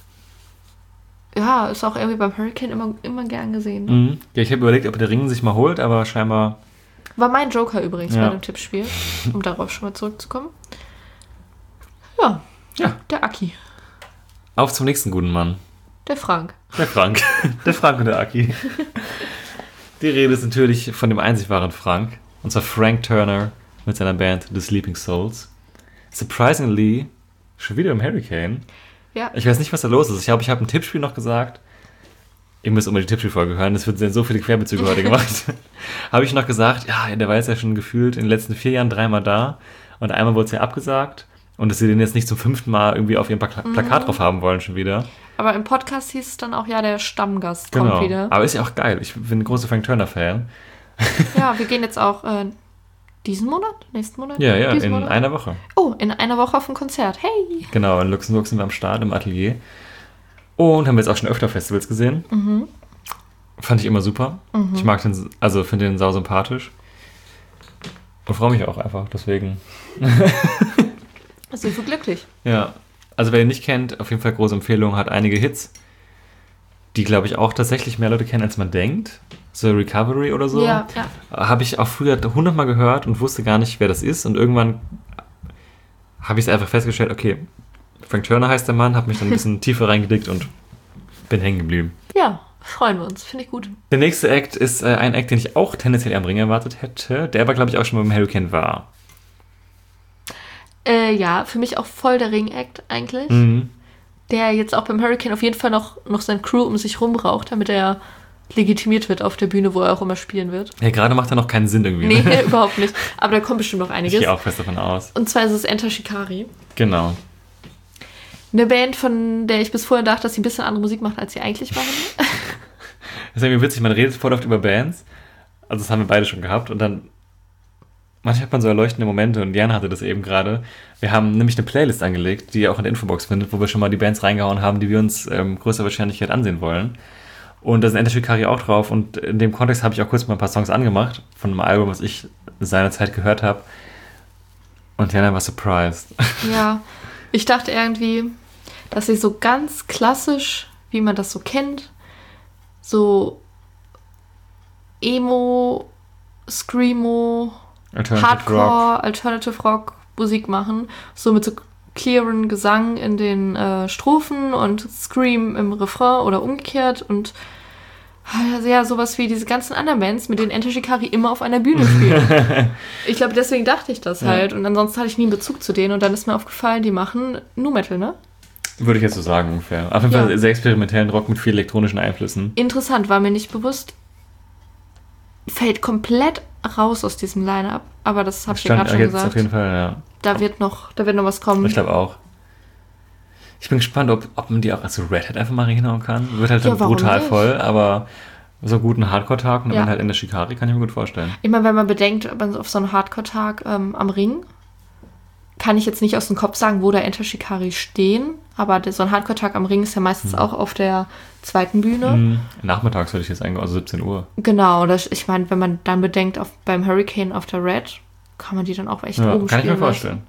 Ja, ist auch irgendwie beim Hurricane immer gern gesehen. Mhm. Ja, ich habe überlegt, ob der Ring sich mal holt, aber scheinbar... War mein Joker übrigens bei dem Tippspiel, um darauf schon mal zurückzukommen. Ja, der Aki. Auf zum nächsten guten Mann. Der Frank. Der Frank und der Aki. Die Rede ist natürlich von dem einzig wahren Frank. Und zwar Frank Turner mit seiner Band The Sleeping Souls. Surprisingly, schon wieder im Hurricane. Ja. Ich weiß nicht, was da los ist. Ich glaube, ich habe ein Tippspiel noch gesagt. Ihr müsst unbedingt die Tippspielfolge hören. Es wird so viele Querbezüge heute gemacht. Habe ich noch gesagt, ja, der war jetzt ja schon gefühlt in den letzten 4 Jahren 3-mal da. Und einmal wurde es ja abgesagt. Und dass sie den jetzt nicht zum 5. Mal irgendwie auf ihrem Plakat drauf haben wollen schon wieder. Aber im Podcast hieß es dann auch, ja, der Stammgast kommt wieder. Aber ist ja auch geil. Ich bin ein großer Frank Turner-Fan. Ja, wir gehen jetzt auch diesen Monat? Nächsten Monat? Ja, in einer Woche. Oh, in einer Woche auf ein Konzert. Hey! Genau, in Luxemburg sind wir am Start, im Atelier. Und haben jetzt auch schon öfter Festivals gesehen. Mhm. Fand ich immer super. Mhm. Ich mag den, also finde den sau sympathisch. Und freue mich auch einfach, deswegen. Sind wir glücklich. Ja, also wer ihn nicht kennt, auf jeden Fall große Empfehlung, hat einige Hits, die, glaube ich, auch tatsächlich mehr Leute kennen, als man denkt. So Recovery oder so. Ja. Habe ich auch früher 100-mal gehört und wusste gar nicht, wer das ist. Und irgendwann habe ich es einfach festgestellt, okay, Frank Turner heißt der Mann, habe mich dann ein bisschen tiefer reingedickt und bin hängen geblieben. Ja, freuen wir uns. Finde ich gut. Der nächste Act ist ein Act, den ich auch tendenziell am Ring erwartet hätte, der aber, glaube ich, auch schon beim Hurricane war. Ja, für mich auch voll der Ring-Act eigentlich. Mhm. Der jetzt auch beim Hurricane auf jeden Fall noch seine Crew um sich rum braucht, damit er legitimiert wird auf der Bühne, wo er auch immer spielen wird. Ja, gerade macht er noch keinen Sinn irgendwie. Nee, überhaupt nicht. Aber da kommt bestimmt noch einiges. Ich gehe auch fest davon aus. Und zwar ist es Enter Shikari. Genau. Eine Band, von der ich bis vorhin dachte, dass sie ein bisschen andere Musik macht, als sie eigentlich machen. Das ist irgendwie witzig, man redet voll oft über Bands. Also das haben wir beide schon gehabt. Und dann manchmal hat man so erleuchtende Momente und Jan hatte das eben gerade. Wir haben nämlich eine Playlist angelegt, die ihr auch in der Infobox findet, wo wir schon mal die Bands reingehauen haben, die wir uns größer Wahrscheinlichkeit ansehen wollen. Und da sind Enter Shikari auch drauf. Und in dem Kontext habe ich auch kurz mal ein paar Songs angemacht von einem Album, was ich seinerzeit gehört habe. Und Jana war surprised. Ja, ich dachte irgendwie, dass sie so ganz klassisch, wie man das so kennt, so Emo, Screamo, Hardcore, Alternative Rock Musik machen. So mit so clearen Gesang in den Strophen und Scream im Refrain oder umgekehrt. Und ja, sowas wie diese ganzen anderen Bands, mit denen Enter Shikari immer auf einer Bühne spielen. Ich glaube, deswegen dachte ich das halt. Und ansonsten hatte ich nie einen Bezug zu denen. Und dann ist mir aufgefallen, die machen Nu Metal, ne? Würde ich jetzt so sagen ungefähr. Auf jeden Fall sehr experimentellen Rock mit viel elektronischen Einflüssen. Interessant, war mir nicht bewusst. Fällt komplett raus aus diesem Line-Up. Aber das habe ich ja gerade schon gesagt. Auf jeden Fall, ja. da wird noch was kommen. Ich glaube auch. Ich bin gespannt, ob man die auch als Red Hat einfach mal reinhauen kann. Wird halt dann brutal nicht? Voll, aber so guten Hardcore-Tag und dann halt in der Shikari kann ich mir gut vorstellen. Ich meine, wenn man bedenkt, auf so einen Hardcore-Tag am Ring, kann ich jetzt nicht aus dem Kopf sagen, wo da Enter Shikari stehen, aber so ein Hardcore-Tag am Ring ist ja meistens auch auf der zweiten Bühne. Nachmittags würde ich jetzt eigentlich, also 17 Uhr. Genau, ich meine, wenn man dann bedenkt, beim Hurricane auf der Red, kann man die dann auch echt oben spielen. Kann ich mir vorstellen.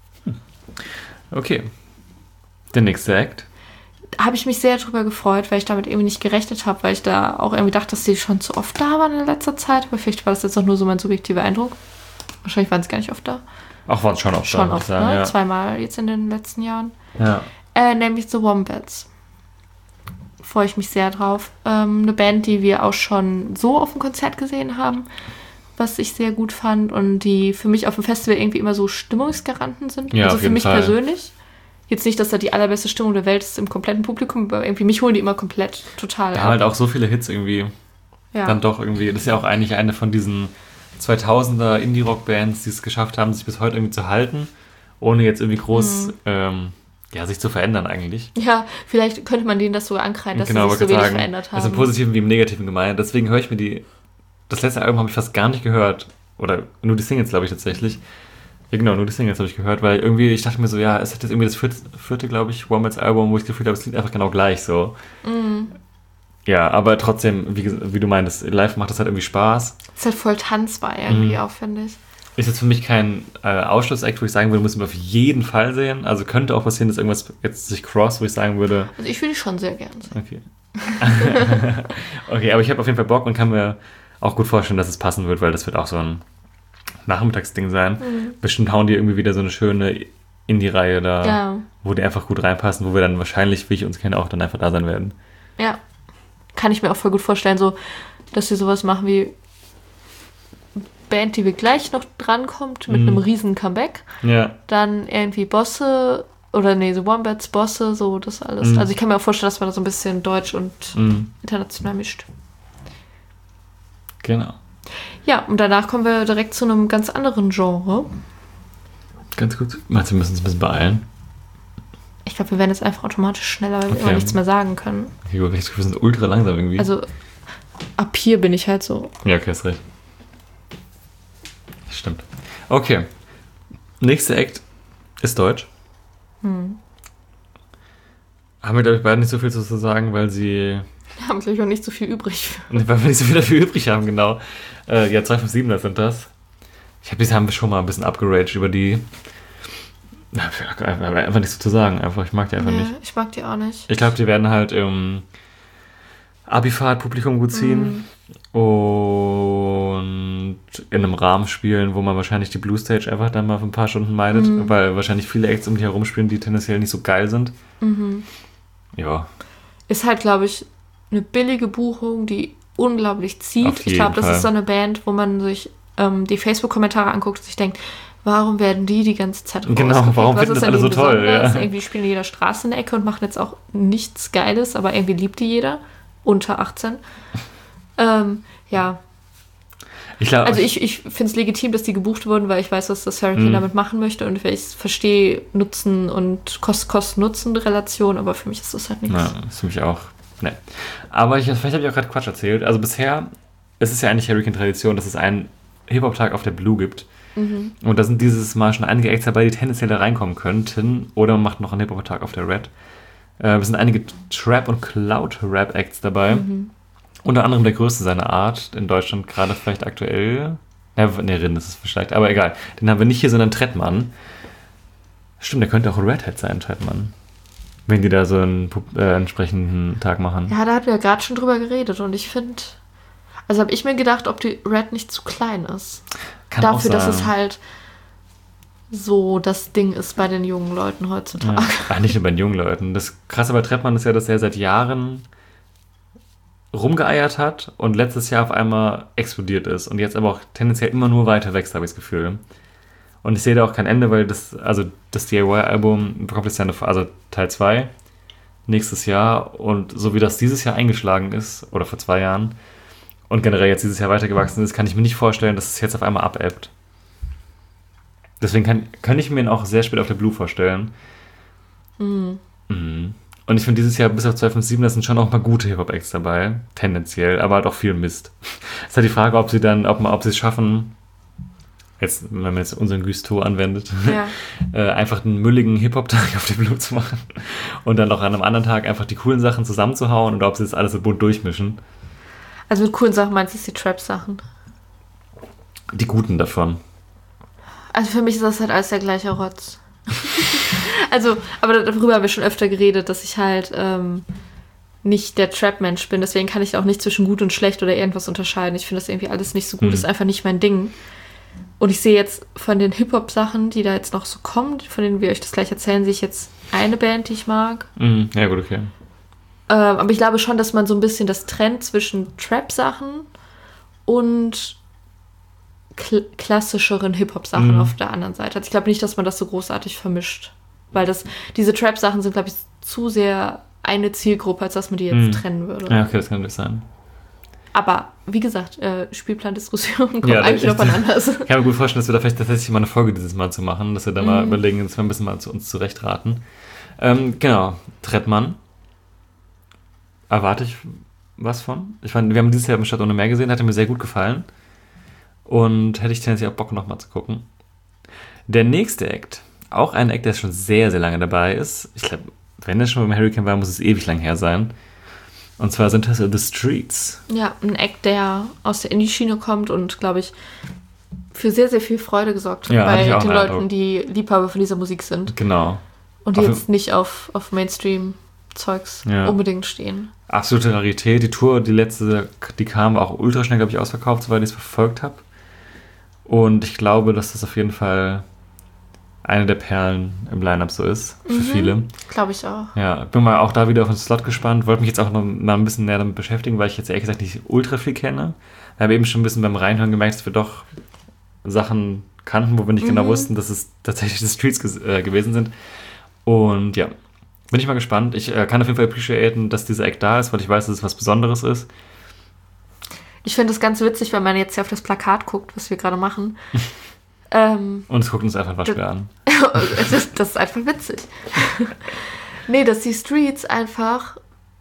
Okay. Der nächste Act. Habe ich mich sehr drüber gefreut, weil ich damit irgendwie nicht gerechnet habe, weil ich da auch irgendwie dachte, dass die schon zu oft da waren in letzter Zeit. Aber vielleicht war das jetzt auch nur so mein subjektiver Eindruck. Wahrscheinlich waren sie gar nicht oft da. Ach, waren es schon oft da. Schon oft, ne? Ja. 2-mal jetzt in den letzten Jahren. Ja. Nämlich The Wombats. Freue ich mich sehr drauf. Eine Band, die wir auch schon so auf dem Konzert gesehen haben, was ich sehr gut fand und die für mich auf dem Festival irgendwie immer so Stimmungsgaranten sind. Ja, also auf für jeden mich Fall. Persönlich. Jetzt nicht, dass da die allerbeste Stimmung der Welt ist im kompletten Publikum, aber irgendwie mich holen die immer komplett total ab. Halt auch so viele Hits irgendwie. Ja. Dann doch irgendwie. Das ist ja auch eigentlich eine von diesen 2000er Indie-Rock-Bands, die es geschafft haben, sich bis heute irgendwie zu halten, ohne jetzt irgendwie groß sich zu verändern eigentlich. Ja, vielleicht könnte man denen das sogar ankreiden, dass sie sich so wenig verändert haben. Also im Positiven wie im Negativen gemeint. Deswegen höre ich mir das letzte Album habe ich fast gar nicht gehört. Oder nur die Singles, glaube ich, tatsächlich. Ja, genau, nur die Singles habe ich gehört, weil irgendwie, ich dachte mir so, ja, es hat jetzt irgendwie das vierte, glaube ich, Wombats Album, wo ich das Gefühl habe, es klingt einfach genau gleich so. Ja, aber trotzdem, wie du meintest, live macht das halt irgendwie Spaß. Ist halt voll tanzbar irgendwie auch, finde ich. Ist jetzt für mich kein Ausschluss-Act, wo ich sagen würde, müssen wir auf jeden Fall sehen. Also könnte auch passieren, dass irgendwas jetzt sich cross, wo ich sagen würde... Also ich würde die schon sehr gern sehen. Okay. Okay, aber ich habe auf jeden Fall Bock und kann mir auch gut vorstellen, dass es passen wird, weil das wird auch so ein Nachmittagsding sein. Bestimmt hauen die irgendwie wieder so eine schöne Indie-Reihe da, wo die einfach gut reinpassen, wo wir dann wahrscheinlich, wie ich uns kenne, auch dann einfach da sein werden. Ja, kann ich mir auch voll gut vorstellen, so, dass sie sowas machen wie Band, die wir gleich noch drankommt, mit einem riesen Comeback. Ja. Dann irgendwie Bosse, The Wombats, Bosse, so das alles. Also ich kann mir auch vorstellen, dass man da so ein bisschen deutsch und international mischt. Genau. Ja, und danach kommen wir direkt zu einem ganz anderen Genre. Ganz gut. Meinst du, wir müssen uns ein bisschen beeilen? Ich glaube, wir werden jetzt einfach automatisch schneller, weil wir immer nichts mehr sagen können. Okay, gut, wir sind ultra langsam irgendwie. Also, ab hier bin ich halt so. Ja, okay, hast recht. Stimmt. Okay. Nächster Act ist deutsch. Haben wir, glaube ich, beide nicht so viel zu sagen, weil sie... Wir haben, glaube ich, auch nicht so viel übrig. Weil wir nicht so viel dafür übrig haben, genau. 257er sind das. Haben wir schon mal ein bisschen abgeraged über die. Einfach nichts zu sagen. Ich mag die einfach nicht. Ich mag die auch nicht. Ich glaube, die werden halt im Abifahrt-Publikum gut ziehen. Und in einem Rahmen spielen, wo man wahrscheinlich die Blue Stage einfach dann mal für ein paar Stunden meidet. Weil wahrscheinlich viele Acts um die herum spielen, die tendenziell nicht so geil sind. Ja. Ist halt, glaube ich, eine billige Buchung, die unglaublich zieht. Ich glaube, das ist so eine Band, wo man sich die Facebook-Kommentare anguckt und sich denkt, warum werden die ganze Zeit rausgekriegt? Genau, warum finden das alle so toll? Ja. Irgendwie spielen die jeder Straße in der Ecke und machen jetzt auch nichts Geiles, aber irgendwie liebt die jeder. Unter 18. Ja. Ich finde es legitim, dass die gebucht wurden, weil ich weiß, was das Hurricane damit machen möchte und ich verstehe Nutzen und Kosten-Nutzen-Relation, aber für mich ist das halt nichts. Ja, das ist für mich auch. Ne. Aber vielleicht habe ich auch gerade Quatsch erzählt. Also bisher ist es ja eigentlich Hurricane-Tradition, dass es einen Hip-Hop-Tag auf der Blue gibt. Und da sind dieses Mal schon einige Acts dabei, die tendenziell da reinkommen könnten. Oder man macht noch einen Hip-Hop-Tag auf der Red. Es sind einige Trap- und Cloud-Rap-Acts dabei. Unter anderem der größte seiner Art in Deutschland, gerade vielleicht aktuell. Rin ist es vielleicht, aber egal. Den haben wir nicht hier, sondern Trettmann. Stimmt, der könnte auch ein Red Hat sein, Trettmann. Wenn die da so einen entsprechenden Tag machen. Ja, da hatten wir ja gerade schon drüber geredet und ich finde, also habe ich mir gedacht, ob die Red nicht zu klein ist. Kann dafür, auch sein. dass es halt so das Ding ist bei den jungen Leuten heutzutage. Ja. Nicht nur bei den jungen Leuten. Das Krasse bei Trettmann ist ja, dass er seit Jahren rumgeeiert hat und letztes Jahr auf einmal explodiert ist und jetzt aber auch tendenziell immer nur weiter wächst, habe ich das Gefühl. Und ich sehe da auch kein Ende, weil das DIY-Album bekommt jetzt also Teil 2 nächstes Jahr und so wie das dieses Jahr eingeschlagen ist, oder vor 2 Jahren, und generell jetzt dieses Jahr weitergewachsen ist, kann ich mir nicht vorstellen, dass es jetzt auf einmal abebbt. Deswegen kann ich mir ihn auch sehr spät auf der Blue vorstellen. Mhm. Und ich finde dieses Jahr bis auf 257, da sind schon auch ein paar gute Hip-Hop-Acts dabei, tendenziell, aber halt auch viel Mist. Es ist halt die Frage, ob sie es schaffen, jetzt, wenn man jetzt unseren Gusto anwendet, einfach einen mülligen Hip-Hop-Tag auf der Blue zu machen und dann auch an einem anderen Tag einfach die coolen Sachen zusammenzuhauen oder ob sie das alles so bunt durchmischen. Also mit coolen Sachen meinst du die Trap-Sachen? Die guten davon. Also für mich ist das halt alles der gleiche Rotz. Also, aber darüber haben wir schon öfter geredet, dass ich halt nicht der Trap-Mensch bin. Deswegen kann ich auch nicht zwischen gut und schlecht oder irgendwas unterscheiden. Ich finde das irgendwie alles nicht so gut. Ist einfach nicht mein Ding. Und ich sehe jetzt von den Hip-Hop-Sachen, die da jetzt noch so kommen, von denen wir euch das gleich erzählen, sehe ich jetzt eine Band, die ich mag. Ja, gut, okay. Aber ich glaube schon, dass man so ein bisschen das trennt zwischen Trap-Sachen und klassischeren Hip-Hop-Sachen auf der anderen Seite. Also ich glaube nicht, dass man das so großartig vermischt. Weil diese Trap-Sachen sind, glaube ich, zu sehr eine Zielgruppe, als dass man die jetzt trennen würde. Ja, okay, das kann natürlich sein. Aber, wie gesagt, Spielplandiskussionen kommen eigentlich noch anders. Ich kann mir gut vorstellen, dass wir da vielleicht tatsächlich mal eine Folge dieses Mal zu machen, dass wir da mal überlegen, dass wir ein bisschen mal zu uns zurechtraten. Genau, Trettmann. Erwarte ich was von? Ich fand, wir haben dieses Jahr im Stadt ohne Meer gesehen, hat mir sehr gut gefallen. Und hätte ich tendenziell auch Bock, nochmal zu gucken. Der nächste Act, auch ein Act, der schon sehr, sehr lange dabei ist. Ich glaube, wenn er schon beim Hurricane war, muss es ewig lang her sein. Und zwar sind das The Streets. Ja, ein Act, der aus der Indie-Schiene kommt und, glaube ich, für sehr, sehr viel Freude gesorgt hat bei den Leuten, die Liebhaber von dieser Musik sind. Genau. Und die jetzt nicht auf Mainstream-Zeugs unbedingt stehen. Absolute Rarität. Die Tour, die letzte, die kam, war auch ultra schnell, glaube ich, ausverkauft, soweit ich es verfolgt habe. Und ich glaube, dass das auf jeden Fall eine der Perlen im Line-Up so ist, für viele. Glaube ich auch. Ja, bin mal auch da wieder auf den Slot gespannt. Wollte mich jetzt auch noch mal ein bisschen näher damit beschäftigen, weil ich jetzt ehrlich gesagt nicht ultra viel kenne. Wir haben eben schon ein bisschen beim Reinhören gemerkt, dass wir doch Sachen kannten, wo wir nicht genau wussten, dass es tatsächlich die Streets gewesen sind. Und ja, bin ich mal gespannt. Ich kann auf jeden Fall appreciaten, dass dieser Act da ist, weil ich weiß, dass es was Besonderes ist. Ich finde es ganz witzig, wenn man jetzt hier auf das Plakat guckt, was wir gerade machen. Und es guckt uns einfach ein Waschbär an. Das ist einfach witzig. Nee, dass die Streets einfach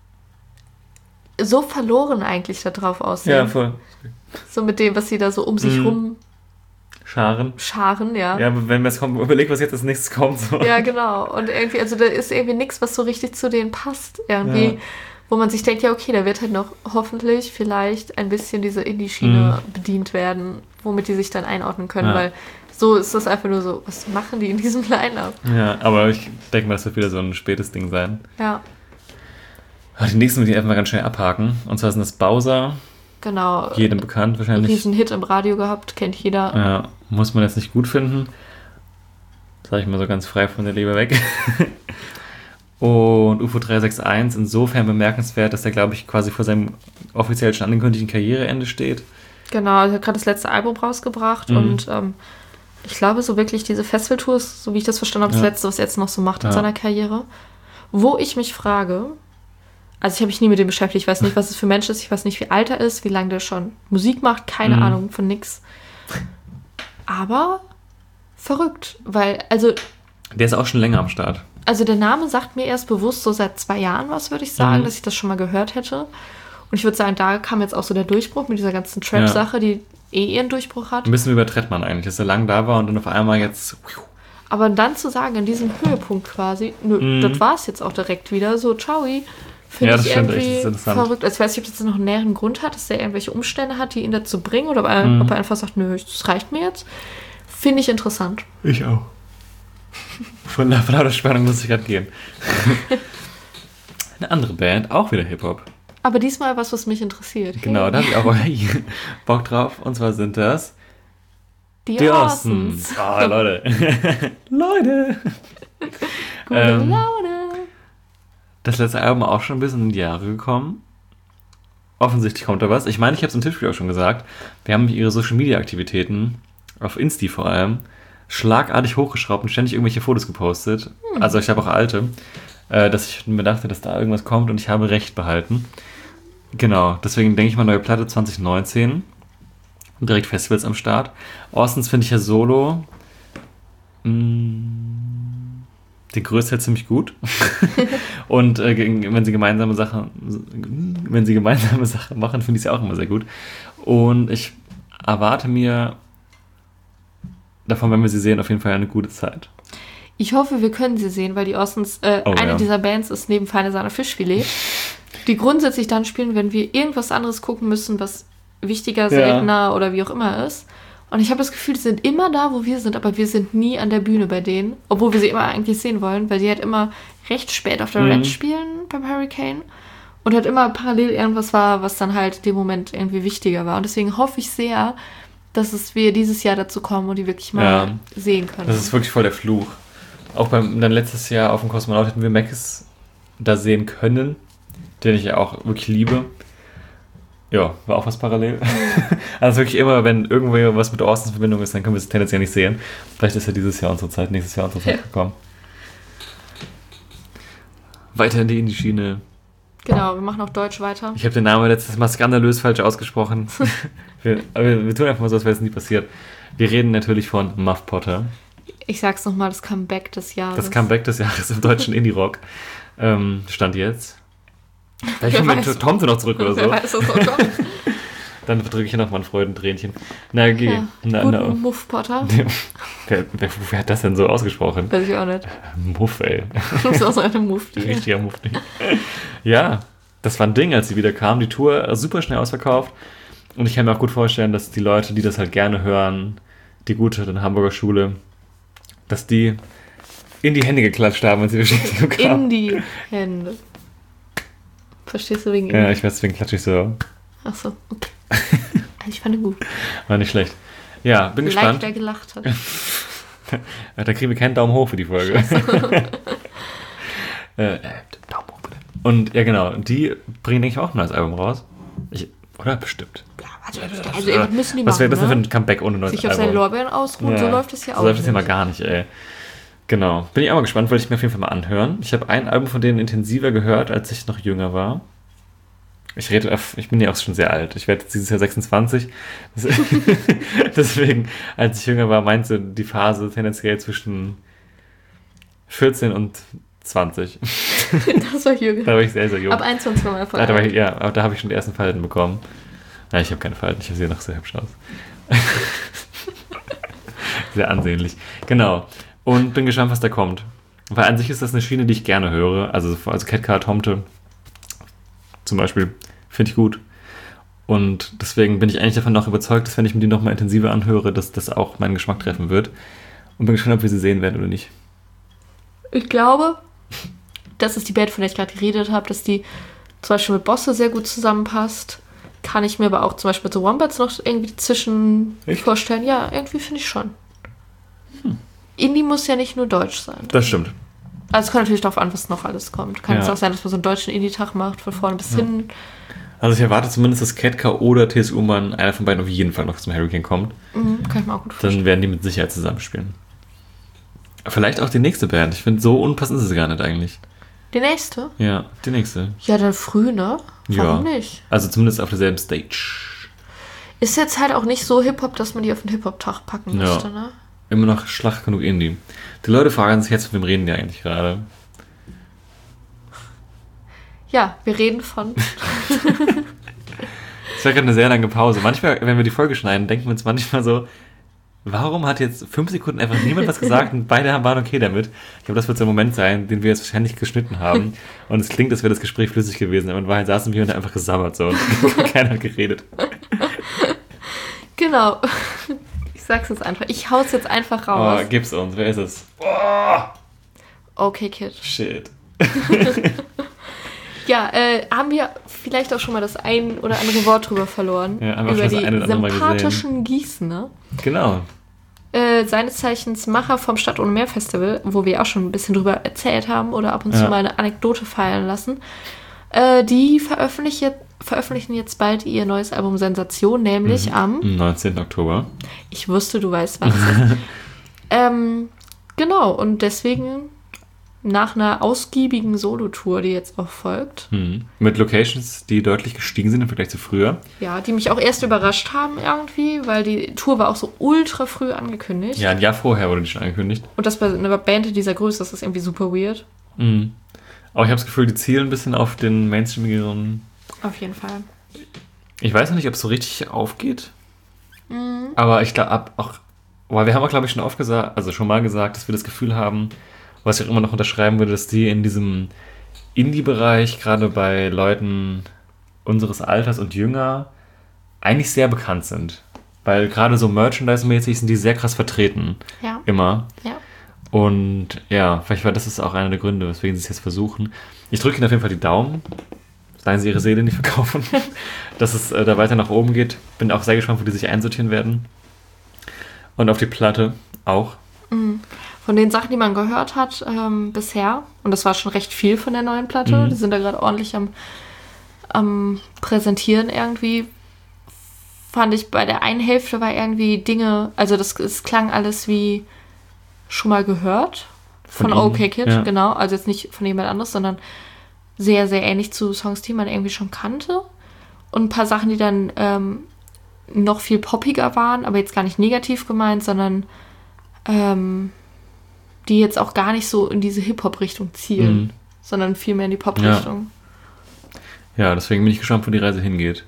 so verloren eigentlich da drauf aussehen. Ja, voll. So mit dem, was sie da so um sich rum Scharen, ja. Ja, aber wenn man jetzt kommt, überlegt, was jetzt als nächstes kommt. So. Ja, genau. Und irgendwie, also da ist irgendwie nichts, was so richtig zu denen passt. Irgendwie, wo man sich denkt, ja, okay, da wird halt noch hoffentlich vielleicht ein bisschen diese Indie-Schiene bedient werden, womit die sich dann einordnen können, weil so ist das einfach nur so, was machen die in diesem Line-Up? Ja, aber ich denke mal, das wird wieder so ein spätes Ding sein. Ja. Die nächsten will ich einfach mal ganz schnell abhaken. Und zwar sind das Bowser. Genau. Jedem bekannt wahrscheinlich. Riesen Hit im Radio gehabt, kennt jeder. Ja, muss man jetzt nicht gut finden. Sag ich mal so ganz frei von der Leber weg. Und UFO 361 insofern bemerkenswert, dass er, glaube ich, quasi vor seinem offiziell schon angekündigten Karriereende steht. Genau, er hat gerade das letzte Album rausgebracht und ich glaube, so wirklich diese Festivaltour ist, so wie ich das verstanden habe, das Letzte, was er jetzt noch so macht in seiner Karriere. Wo ich mich frage, also ich habe mich nie mit dem beschäftigt, ich weiß nicht, was es für ein Mensch ist, ich weiß nicht, wie alt er ist, wie lange der schon Musik macht, keine Ahnung von nix. Aber verrückt, weil, also... Der ist auch schon länger am Start. Also der Name sagt mir erst bewusst so seit 2 Jahren was, würde ich sagen, dass ich das schon mal gehört hätte. Und ich würde sagen, da kam jetzt auch so der Durchbruch mit dieser ganzen Trap-Sache, die ihren Durchbruch hat. Ein bisschen überträgt man eigentlich, dass er lang da war und dann auf einmal jetzt... Aber dann zu sagen, in diesem Höhepunkt quasi, das war es jetzt auch direkt wieder, so, ciao, finde ich irgendwie verrückt. Also ich weiß nicht, ob das noch einen näheren Grund hat, dass er irgendwelche Umstände hat, die ihn dazu bringen, oder ob er einfach sagt, nö, das reicht mir jetzt. Finde ich interessant. Ich auch. Von lauter Spannung muss ich gerade gehen. Eine andere Band, auch wieder Hip-Hop. Aber diesmal was mich interessiert. Genau, da habe ich auch Bock drauf. Und zwar sind das die Orsons. Oh, Leute. Leute. Gute Laune. Das letzte Album auch schon ein bisschen in die Jahre gekommen. Offensichtlich kommt da was. Ich meine, ich habe es im Tippspiel auch schon gesagt. Wir haben ihre Social-Media-Aktivitäten, auf Insti vor allem, schlagartig hochgeschraubt und ständig irgendwelche Fotos gepostet. Also ich habe auch alte, dass ich mir dachte, dass da irgendwas kommt und ich habe recht behalten. Genau, deswegen denke ich mal neue Platte 2019. Und direkt Festivals am Start. Orsons finde ich ja solo Die Größe halt ziemlich gut. Und wenn sie gemeinsame Sachen machen, finde ich sie auch immer sehr gut. Und ich erwarte mir davon, wenn wir sie sehen, auf jeden Fall eine gute Zeit. Ich hoffe, wir können sie sehen, weil die Orsons, eine dieser Bands ist neben Feine Sahne Fischfilet, die grundsätzlich dann spielen, wenn wir irgendwas anderes gucken müssen, was wichtiger, seltener oder wie auch immer ist. Und ich habe das Gefühl, die sind immer da, wo wir sind, aber wir sind nie an der Bühne bei denen, obwohl wir sie immer eigentlich sehen wollen, weil die halt immer recht spät auf der Red spielen beim Hurricane und halt immer parallel irgendwas war, was dann halt in dem Moment irgendwie wichtiger war. Und deswegen hoffe ich sehr, dass wir dieses Jahr dazu kommen und die wirklich mal sehen können. Das ist wirklich voll der Fluch. Auch dann letztes Jahr auf dem Kosmonaut hätten wir Mackes da sehen können, den ich ja auch wirklich liebe. Ja, war auch was parallel. Also wirklich immer, wenn irgendwo was mit Orsons Verbindung ist, dann können wir es tendenziell nicht sehen. Vielleicht ist ja dieses Jahr unsere Zeit, nächstes Jahr unsere Zeit gekommen. Weiter in die Schiene. Genau, wir machen auch Deutsch weiter. Ich habe den Namen letztes Mal skandalös falsch ausgesprochen. wir tun einfach mal so, als wäre es nie passiert. Wir reden natürlich von Muff Potter. Ich sag's nochmal, das Comeback des Jahres. Das Comeback des Jahres im deutschen Indie-Rock. Stand jetzt. Vielleicht kommt mit Tomte noch zurück oder so. Wer weiß, was noch kommt. Dann drücke ich hier nochmal ein Freudentränchen. Na, okay. Ja, guten Muff Potter. Wer hat das denn so ausgesprochen? Weiß ich auch nicht. Muff, ey. Das ist auch so eine Mufti. Richtiger Mufti. Ja, das war ein Ding, als sie wieder kam. Die Tour super schnell ausverkauft. Und ich kann mir auch gut vorstellen, dass die Leute, die das halt gerne hören, die gute in Hamburger Schule, dass die in die Hände geklatscht haben, wenn sie Bestätigung kamen. In die Hände. Verstehst du wegen Ja, ich weiß, deswegen klatsche ich so. Ach so, okay. Ich fand ihn gut. War nicht schlecht. Ja, bin gespannt. Wer gelacht hat. Da kriegen wir keinen Daumen hoch für die Folge. Daumen hoch bitte. Und ja, genau. Die bringen, denke ich, auch ein neues Album raus. Oder? Bestimmt. Also irgendwas müssen die machen, was wäre das denn für ne? ein Comeback ohne neues Sich Album? auf seinen Lorbeeren ausruhen, so läuft es ja auch. So läuft es ja mal gar nicht, ey. Genau. Bin ich auch mal gespannt, wollte ich mir auf jeden Fall mal anhören. Ich habe ein Album von denen intensiver gehört, als ich noch jünger war. Ich bin ja auch schon sehr alt. Ich werde jetzt dieses Jahr 26. Deswegen, als ich jünger war, meinte die Phase tendenziell zwischen 14 und 20. Das war jünger. Da war ich sehr, sehr jung. Ab 21 war mal voll. Aber da habe ich schon die ersten Falten bekommen. Nein, ich habe keine Falten. Ich sehe noch sehr hübsch aus. Sehr ansehnlich. Genau. Und bin gespannt, was da kommt. Weil an sich ist das eine Schiene, die ich gerne höre. Also Ketka, Tomte zum Beispiel, finde ich gut. Und deswegen bin ich eigentlich davon noch überzeugt, dass wenn ich mir die nochmal intensiver anhöre, dass das auch meinen Geschmack treffen wird. Und bin gespannt, ob wir sie sehen werden oder nicht. Ich glaube, das ist die Band, von der ich gerade geredet habe, dass die zum Beispiel mit Bosse sehr gut zusammenpasst. Kann ich mir aber auch zum Beispiel mit The Wombats noch irgendwie dazwischen vorstellen. Ja, irgendwie finde ich schon. Indie muss ja nicht nur deutsch sein. Das stimmt. Also es kommt natürlich darauf an, was noch alles kommt. Kann es auch sein, dass man so einen deutschen Indie-Tag macht, von vorne bis hin. Also ich erwarte zumindest, dass Ketka oder T.S. Ullmann, einer von beiden auf jeden Fall noch zum Hurricane kommt. Kann ich mir auch gut vorstellen. Dann werden die mit Sicherheit zusammenspielen. Vielleicht auch die nächste Band. Ich finde, so unpassend ist es gar nicht eigentlich. Die nächste? Ja, die nächste. Ja, dann früh, ne? Warum nicht? Also zumindest auf derselben Stage. Ist jetzt halt auch nicht so Hip-Hop, dass man die auf den Hip-Hop-Tag packen müsste, ne? Immer noch schlag genug Indie. Die Leute fragen sich jetzt, von wem reden die eigentlich gerade? Ja, wir reden von... Es war gerade eine sehr lange Pause. Manchmal, wenn wir die Folge schneiden, denken wir uns manchmal so, warum hat jetzt 5 Sekunden einfach niemand was gesagt und beide waren okay damit? Ich glaube, das wird so ein Moment sein, den wir jetzt wahrscheinlich geschnitten haben. Und es klingt, als wäre das Gespräch flüssig gewesen. Aber in Wahrheit saßen wir und einfach gesabbert so und keiner hat geredet. Genau. Ich sag's jetzt einfach. Ich hau's jetzt einfach raus. Oh, gib's uns. Wer ist es? Okay, Kid. Shit. Ja, haben wir vielleicht auch schon mal das ein oder andere Wort drüber verloren. Ja, haben wir über schon das die eine oder andere Mal sympathischen Gießener. Genau. Seines Zeichens Macher vom Stadt ohne Meer Festival, wo wir auch schon ein bisschen drüber erzählt haben oder ab und zu mal eine Anekdote fallen lassen. Die veröffentlichen jetzt bald ihr neues Album Sensation, nämlich am 19. Oktober. Ich wusste, du weißt, wann es ist. Genau, und deswegen nach einer ausgiebigen Solo-Tour, die jetzt auch folgt. Mit Locations, die deutlich gestiegen sind im Vergleich zu früher. Ja, die mich auch erst überrascht haben irgendwie, weil die Tour war auch so ultra früh angekündigt. Ja, ein Jahr vorher wurde die schon angekündigt. Und das bei einer Band dieser Größe, das ist irgendwie super weird. Aber ich habe das Gefühl, die zielen ein bisschen auf den mainstreamigeren. Auf jeden Fall. Ich weiß noch nicht, ob es so richtig aufgeht. Aber ich glaube, weil wir haben auch, glaube ich, schon mal gesagt, dass wir das Gefühl haben, was ich auch immer noch unterschreiben würde, dass die in diesem Indie-Bereich, gerade bei Leuten unseres Alters und jünger, eigentlich sehr bekannt sind. Weil gerade so Merchandise-mäßig sind die sehr krass vertreten. Ja. Immer. Ja. Und ja, vielleicht war das auch einer der Gründe, weswegen sie es jetzt versuchen. Ich drücke ihnen auf jeden Fall die Daumen. Seien sie ihre Seele nicht verkaufen. Dass es da weiter nach oben geht. Bin auch sehr gespannt, wo die sich einsortieren werden. Und auf die Platte auch. Von den Sachen, die man gehört hat bisher, und das war schon recht viel von der neuen Platte, die sind da gerade ordentlich am Präsentieren irgendwie, fand ich bei der einen Hälfte war irgendwie Dinge, also es klang alles wie schon mal gehört von OK Kid, ja. genau, also jetzt nicht von jemand anderes, sondern sehr, sehr ähnlich zu Songs, die man irgendwie schon kannte. Und ein paar Sachen, die dann noch viel poppiger waren, aber jetzt gar nicht negativ gemeint, sondern die jetzt auch gar nicht so in diese Hip-Hop-Richtung zielen, sondern vielmehr in die Pop-Richtung. Ja, deswegen bin ich gespannt, wo die Reise hingeht.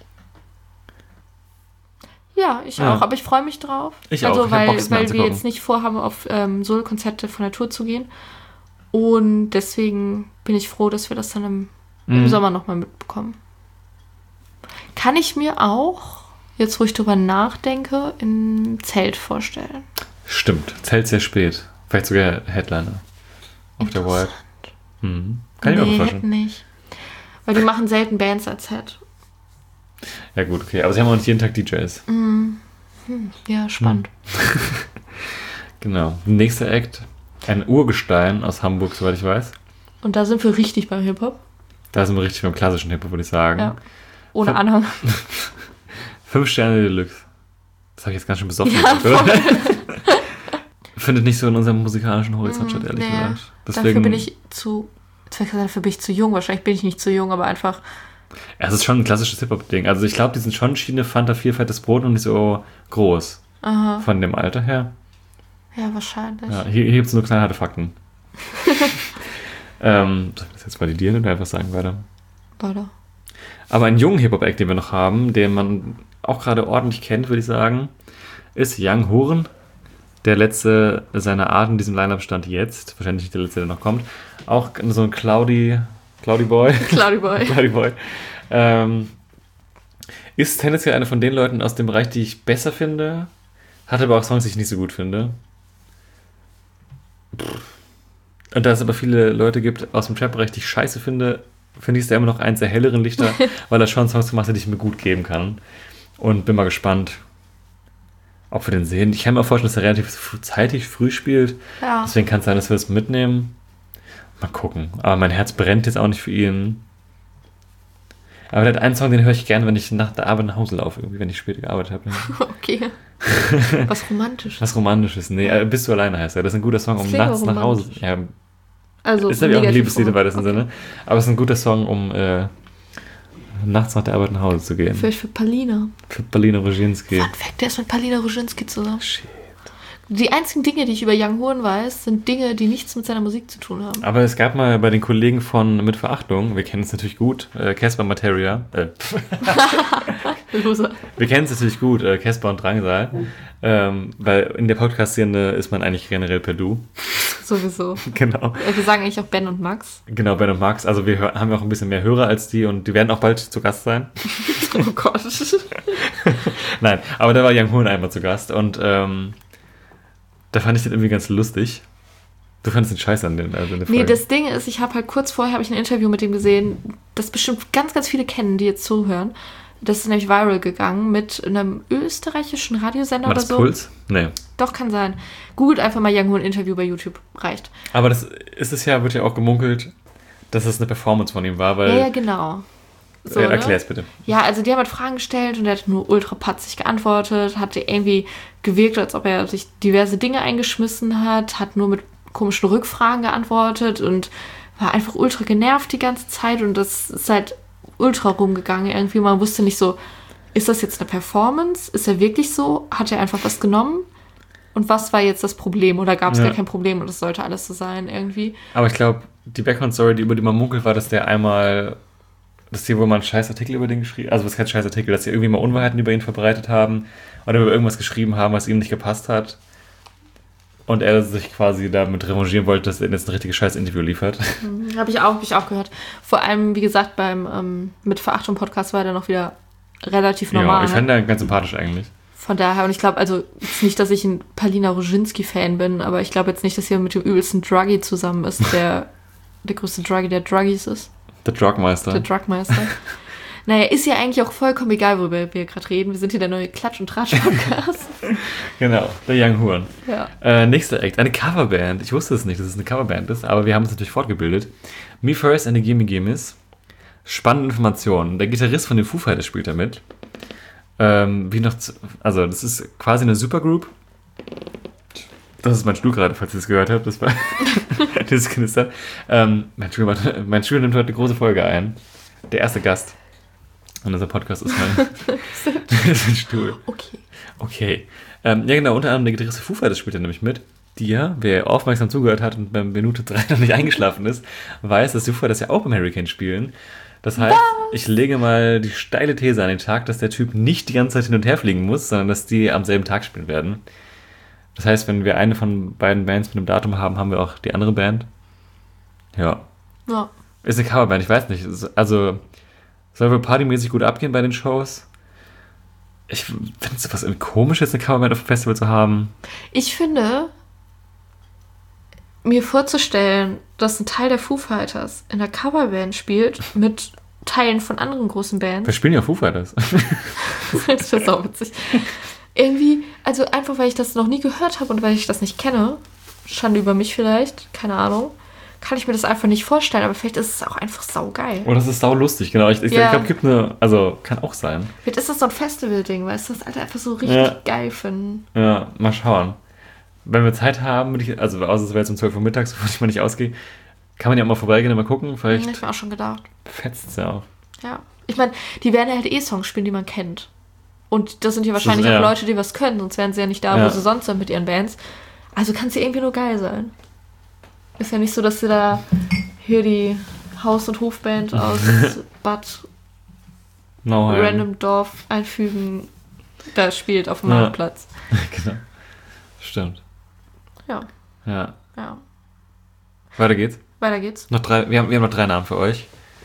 Ja, ich auch, aber ich freue mich drauf. Ich also, auch. Ich hab Bock, weil es mir wir anzugucken. jetzt nicht vorhaben, auf Solo-Konzerte von der Tour zu gehen. Und deswegen bin ich froh, dass wir das dann im Sommer nochmal mitbekommen. Kann ich mir auch, jetzt wo ich drüber nachdenke, im Zelt vorstellen. Stimmt, Zelt sehr spät. Vielleicht sogar Headliner. Auf der Wild. Kann ich mir auch vorstellen. Nicht. Weil die machen selten Bands als Head. Ja gut, okay. Aber sie haben auch nicht jeden Tag DJs. Ja, spannend. Genau. Nächster Act. Ein Urgestein aus Hamburg, soweit ich weiß. Und da sind wir richtig beim Hip-Hop. Da sind wir richtig beim klassischen Hip-Hop, würde ich sagen. Ja. Ohne Anhang. 5 Sterne Deluxe. Das habe ich jetzt ganz schön besoffen Ja, gesagt, oder? Findet nicht so in unserem musikalischen Horizont statt, ehrlich gesagt. Deswegen, dafür bin ich zu jung. Wahrscheinlich bin ich nicht zu jung, aber einfach. Ja, es ist schon ein klassisches Hip-Hop-Ding. Also ich glaube, die sind schon Schiene Fanta 4 fettes Brot und nicht so groß. Aha. Von dem Alter her. Ja, wahrscheinlich. Ja, hier gibt es nur knallharte Fakten. Soll ich das jetzt validieren oder einfach sagen weiter? Weiter. Aber einen jungen Hip-Hop-Act, den wir noch haben, den man auch gerade ordentlich kennt, würde ich sagen, ist Young Horn. Der letzte seiner Art in diesem Line-Up stand jetzt. Wahrscheinlich nicht der letzte, der noch kommt. Auch so ein Cloudy Boy. Cloudy Boy. Cloudy Boy. Ist tendenziell einer von den Leuten aus dem Bereich, die ich besser finde. Hat aber auch Songs, die ich nicht so gut finde. Und da es aber viele Leute gibt aus dem Trap-Bereich, die ich scheiße finde, finde ich es da immer noch eins der helleren Lichter, weil er schon Songs gemacht hat, die ich mir gut geben kann. Und bin mal gespannt, ob wir den sehen. Ich kann mir auch vorstellen, dass er relativ zeitig früh spielt. Ja. Deswegen kann es sein, dass wir das mitnehmen. Mal gucken. Aber mein Herz brennt jetzt auch nicht für ihn. Aber der hat einen Song, den höre ich gerne, wenn ich nach der Arbeit nach Hause laufe, irgendwie, wenn ich später gearbeitet habe. Okay. Was Romantisches. Was Romantisches. Nee, Bist du alleine heißt er. Das ist ein guter Song, um Das klingt nachts auch nach Hause. romantisch. Ja, Also ist ja auch ein Liebeslied im romantisch. weitesten Sinne. Aber es ist ein guter Song, um nachts nach der Arbeit nach Hause zu gehen. Vielleicht für Palina. Für Palina Roginski. Fun Fact, der ist mit Palina Roginski zusammen. Shit. Die einzigen Dinge, die ich über Young Horn weiß, sind Dinge, die nichts mit seiner Musik zu tun haben. Aber es gab mal bei den Kollegen von Mit Verachtung, wir kennen es natürlich gut, Casper Materia. Loser. Wir kennen es natürlich gut, Casper und Drangsal. Weil in der Podcast-Szene ist man eigentlich generell per Du. Sowieso. Genau. Wir sagen eigentlich auch Ben und Max. Genau, Ben und Max. Also wir haben auch ein bisschen mehr Hörer als die und die werden auch bald zu Gast sein. Oh Gott. Nein, aber da war Young Horn einmal zu Gast und da fand ich den irgendwie ganz lustig. Du fandest den scheiße an den Folge. Nee, das Ding ist, ich habe halt kurz vorher ein Interview mit dem gesehen, das bestimmt ganz, ganz viele kennen, die jetzt zuhören. Das ist nämlich viral gegangen mit einem österreichischen Radiosender War oder das so. Puls? Nee. Doch, kann sein. Googelt einfach mal Young Horn Interview bei YouTube. Reicht. Aber das ist es ja, wird ja auch gemunkelt, dass es eine Performance von ihm war, weil... Ja, genau. So, erklär's bitte. Ja, also die haben halt Fragen gestellt und er hat nur ultra patzig geantwortet, hat irgendwie gewirkt, als ob er sich diverse Dinge eingeschmissen hat nur mit komischen Rückfragen geantwortet und war einfach ultra genervt die ganze Zeit und das ist halt ultra rumgegangen irgendwie. Man wusste nicht so, ist das jetzt eine Performance? Ist er wirklich so? Hat er einfach was genommen? Und was war jetzt das Problem? Oder gab es gar kein Problem und es sollte alles so sein irgendwie? Aber ich glaube, die Background-Story, über die man munkelt, war, dass der einmal, dass die wohl mal einen Scheißartikel über den geschrieben, also was ist kein Scheißartikel, dass die irgendwie mal Unwahrheiten über ihn verbreitet haben oder über irgendwas geschrieben haben, was ihm nicht gepasst hat. Und er sich quasi damit revanchieren wollte, dass er jetzt ein richtiges Scheiß-Interview liefert. Habe ich auch gehört. Vor allem, wie gesagt, beim Mit Verachtung Podcast war der noch wieder relativ normal. Ja, ich fand den ganz sympathisch eigentlich. Von daher, und ich glaube, also jetzt nicht, dass ich ein Palina Roginski-Fan bin, aber ich glaube jetzt nicht, dass hier mit dem übelsten Druggy zusammen ist, der größte Druggy der Druggies ist. Der Drugmeister. Der Drugmeister. Naja, ist ja eigentlich auch vollkommen egal, worüber wir gerade reden. Wir sind hier der neue Klatsch- und Tratsch-Podcast. Genau, der Young Horn. Ja. Nächster Act, eine Coverband. Ich wusste es nicht, dass es eine Coverband ist, aber wir haben uns natürlich fortgebildet. Me First and the Gimme Gimmes. Spannende Informationen. Der Gitarrist von den Foo Fighters spielt da mit. Also das ist quasi eine Supergroup. Das ist mein Stuhl gerade, falls ihr das gehört habt. Das war dieses Knistern. Mein Stuhl nimmt heute eine große Folge ein. Der erste Gast an unserem Podcast ist mein Stuhl. Okay. Ja genau, unter anderem der Gitarrist der Foo Fighters spielt er nämlich mit. Wer aufmerksam zugehört hat und bei Minute 3 noch nicht eingeschlafen ist, weiß, dass die Foo Fighters ja auch beim Hurricane spielen. Das heißt, ich lege mal die steile These an den Tag, dass der Typ nicht die ganze Zeit hin und her fliegen muss, sondern dass die am selben Tag spielen werden. Das heißt, wenn wir eine von beiden Bands mit einem Datum haben, haben wir auch die andere Band. Ja. Ist eine Coverband, ich weiß nicht. Also, soll wohl partymäßig gut abgehen bei den Shows. Ich finde es was komisch, jetzt eine Coverband auf dem Festival zu haben. Ich finde, mir vorzustellen, dass ein Teil der Foo Fighters in der Coverband spielt mit Teilen von anderen großen Bands. Wir spielen ja Foo Fighters. Das ist auch witzig. Irgendwie, also einfach, weil ich das noch nie gehört habe und weil ich das nicht kenne, Schande über mich vielleicht, keine Ahnung, kann ich mir das einfach nicht vorstellen, aber vielleicht ist es auch einfach saugeil. Oh, das ist saulustig, genau. Ich glaube, gibt eine, also kann auch sein. Vielleicht ist das so ein Festival-Ding, weißt du, das Alter einfach so richtig geil finden. Ja, mal schauen. Wenn wir Zeit haben, also außer es wäre jetzt um 12 Uhr mittags, wo ich mal nicht ausgehe, kann man ja auch mal vorbeigehen und mal gucken. Vielleicht Ich mir auch schon gedacht. fetzt es ja auch. Ja. Ich meine, die werden ja halt Songs spielen, die man kennt. Und das sind ja wahrscheinlich auch Leute, die was können, sonst wären sie ja nicht da, wo sie sonst sind mit ihren Bands. Also kann es ja irgendwie nur geil sein. Ist ja nicht so, dass sie da hier die Haus- und Hofband aus Bad Random Dorf einfügen, da spielt auf dem Marktplatz. Genau. Stimmt. Ja. Weiter geht's. Wir haben noch 3 Namen für euch.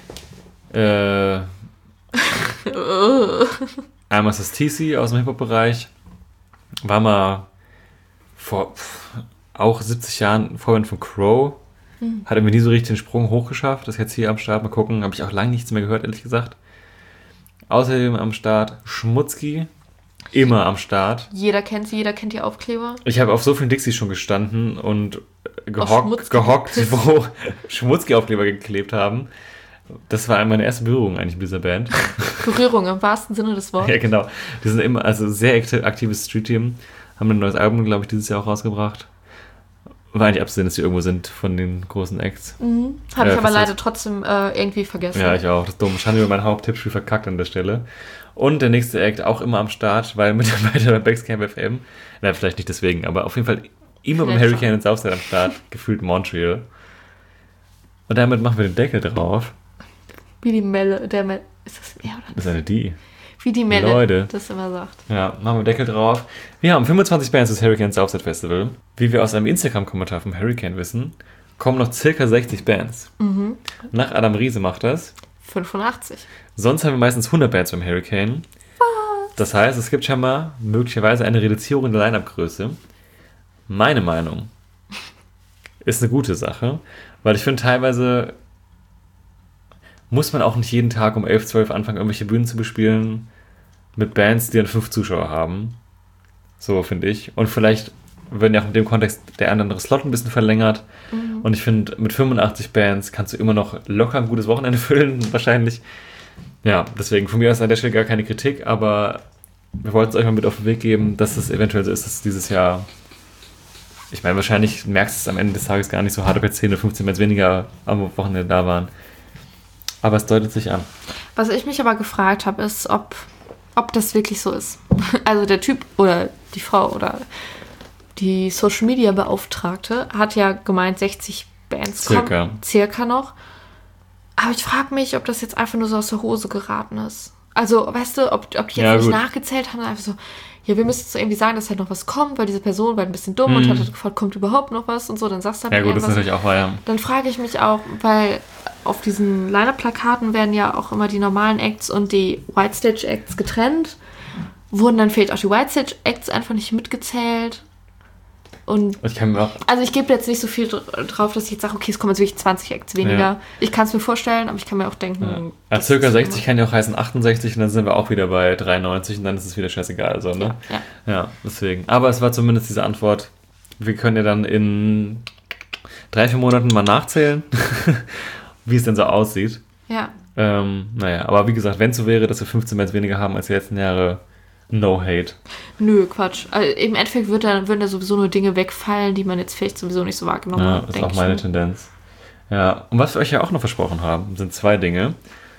Einmal ist das TC aus dem Hip-Hop-Bereich. War mal vor auch 70 Jahren Vorband von Crow. Hat irgendwie nie so richtig den Sprung hochgeschafft. Das ist jetzt hier am Start. Mal gucken. Habe ich auch lange nichts mehr gehört, ehrlich gesagt. Außerdem am Start Schmutzki. Immer am Start. Jeder kennt sie, jeder kennt die Aufkleber. Ich habe auf so vielen Dixies schon gestanden und gehockt, wo Schmutzki-Aufkleber geklebt haben. Das war meine erste Berührung eigentlich mit dieser Band. Berührung im wahrsten Sinne des Wortes. Ja, genau. Die sind immer, also sehr aktives Street-Team. Haben ein neues Album, glaube ich, dieses Jahr auch rausgebracht. War eigentlich abzusehen, dass die irgendwo sind von den großen Acts. Habe ich aber leider trotzdem irgendwie vergessen. Ja, ich auch. Das ist dumm. Schande über mein Haupttippspiel verkackt an der Stelle. Und der nächste Act auch immer am Start, weil Mitarbeiter bei Backscamp FM. Nein, vielleicht nicht deswegen, aber auf jeden Fall immer beim Hurricane und Southside am Start. Gefühlt Montreal. Und damit machen wir den Deckel drauf. Wie die Melle, ist das er oder? Das ist eine Die. Wie die Melle Leute. das immer sagt. Ja, machen wir Deckel drauf. Wir haben 25 Bands des Hurricane Southside Festival. Wie wir aus einem Instagram-Kommentar vom Hurricane wissen, kommen noch circa 60 Bands. Nach Adam Riese macht das 85. Sonst haben wir meistens 100 Bands beim Hurricane. Das heißt, es gibt schon mal möglicherweise eine Reduzierung der Line-Up-Größe. Meine Meinung ist eine gute Sache, weil ich finde, teilweise muss man auch nicht jeden Tag um 11, 12 anfangen, irgendwelche Bühnen zu bespielen mit Bands, die dann 5 Zuschauer haben. So, finde ich. Und vielleicht werden ja auch in dem Kontext der andere Slot ein bisschen verlängert. Und ich finde, mit 85 Bands kannst du immer noch locker ein gutes Wochenende füllen, wahrscheinlich. Ja, deswegen von mir aus an der Stelle gar keine Kritik, aber wir wollten es euch mal mit auf den Weg geben, dass es eventuell so ist, dass dieses Jahr ich meine, wahrscheinlich merkst du es am Ende des Tages gar nicht so hart, ob jetzt 10 oder 15 Bands weniger am Wochenende da waren. Aber es deutet sich an. Was ich mich aber gefragt habe, ist, ob das wirklich so ist. Also der Typ oder die Frau oder die Social-Media-Beauftragte hat ja gemeint, 60 Bands kommen. Circa noch. Aber ich frage mich, ob das jetzt einfach nur so aus der Hose geraten ist. Also, weißt du, ob die jetzt nicht nachgezählt haben, einfach so, ja, wir müssen so irgendwie sagen, dass halt noch was kommt, weil diese Person war ein bisschen dumm und hat halt gefragt, kommt überhaupt noch was und so, dann sagst du halt ja gut, das ist natürlich auch wahr, ja. Dann frage ich mich auch, weil auf diesen Liner-Plakaten werden ja auch immer die normalen Acts und die Whitestage-Acts getrennt. Wurden dann vielleicht auch die Whitestage-Acts einfach nicht mitgezählt? Und ich gebe jetzt nicht so viel drauf, dass ich jetzt sage, okay, es kommen jetzt wirklich 20 Acts weniger. Ja. Ich kann es mir vorstellen, aber ich kann mir auch denken... Ja, circa 60 kann ja auch heißen 68 und dann sind wir auch wieder bei 93 und dann ist es wieder scheißegal. Also, ne? Ja, deswegen. Aber es war zumindest diese Antwort, wir können ja dann in 3-4 Monaten mal nachzählen, wie es denn so aussieht. Ja. Aber wie gesagt, wenn es so wäre, dass wir 15 Bands weniger haben als die letzten Jahre... No hate. Nö, Quatsch. Also im Endeffekt würden da sowieso nur Dinge wegfallen, die man jetzt vielleicht sowieso nicht so wahrgenommen hat. Ja, das ist auch meine Tendenz. Ja, und was wir euch ja auch noch versprochen haben, sind 2 Dinge.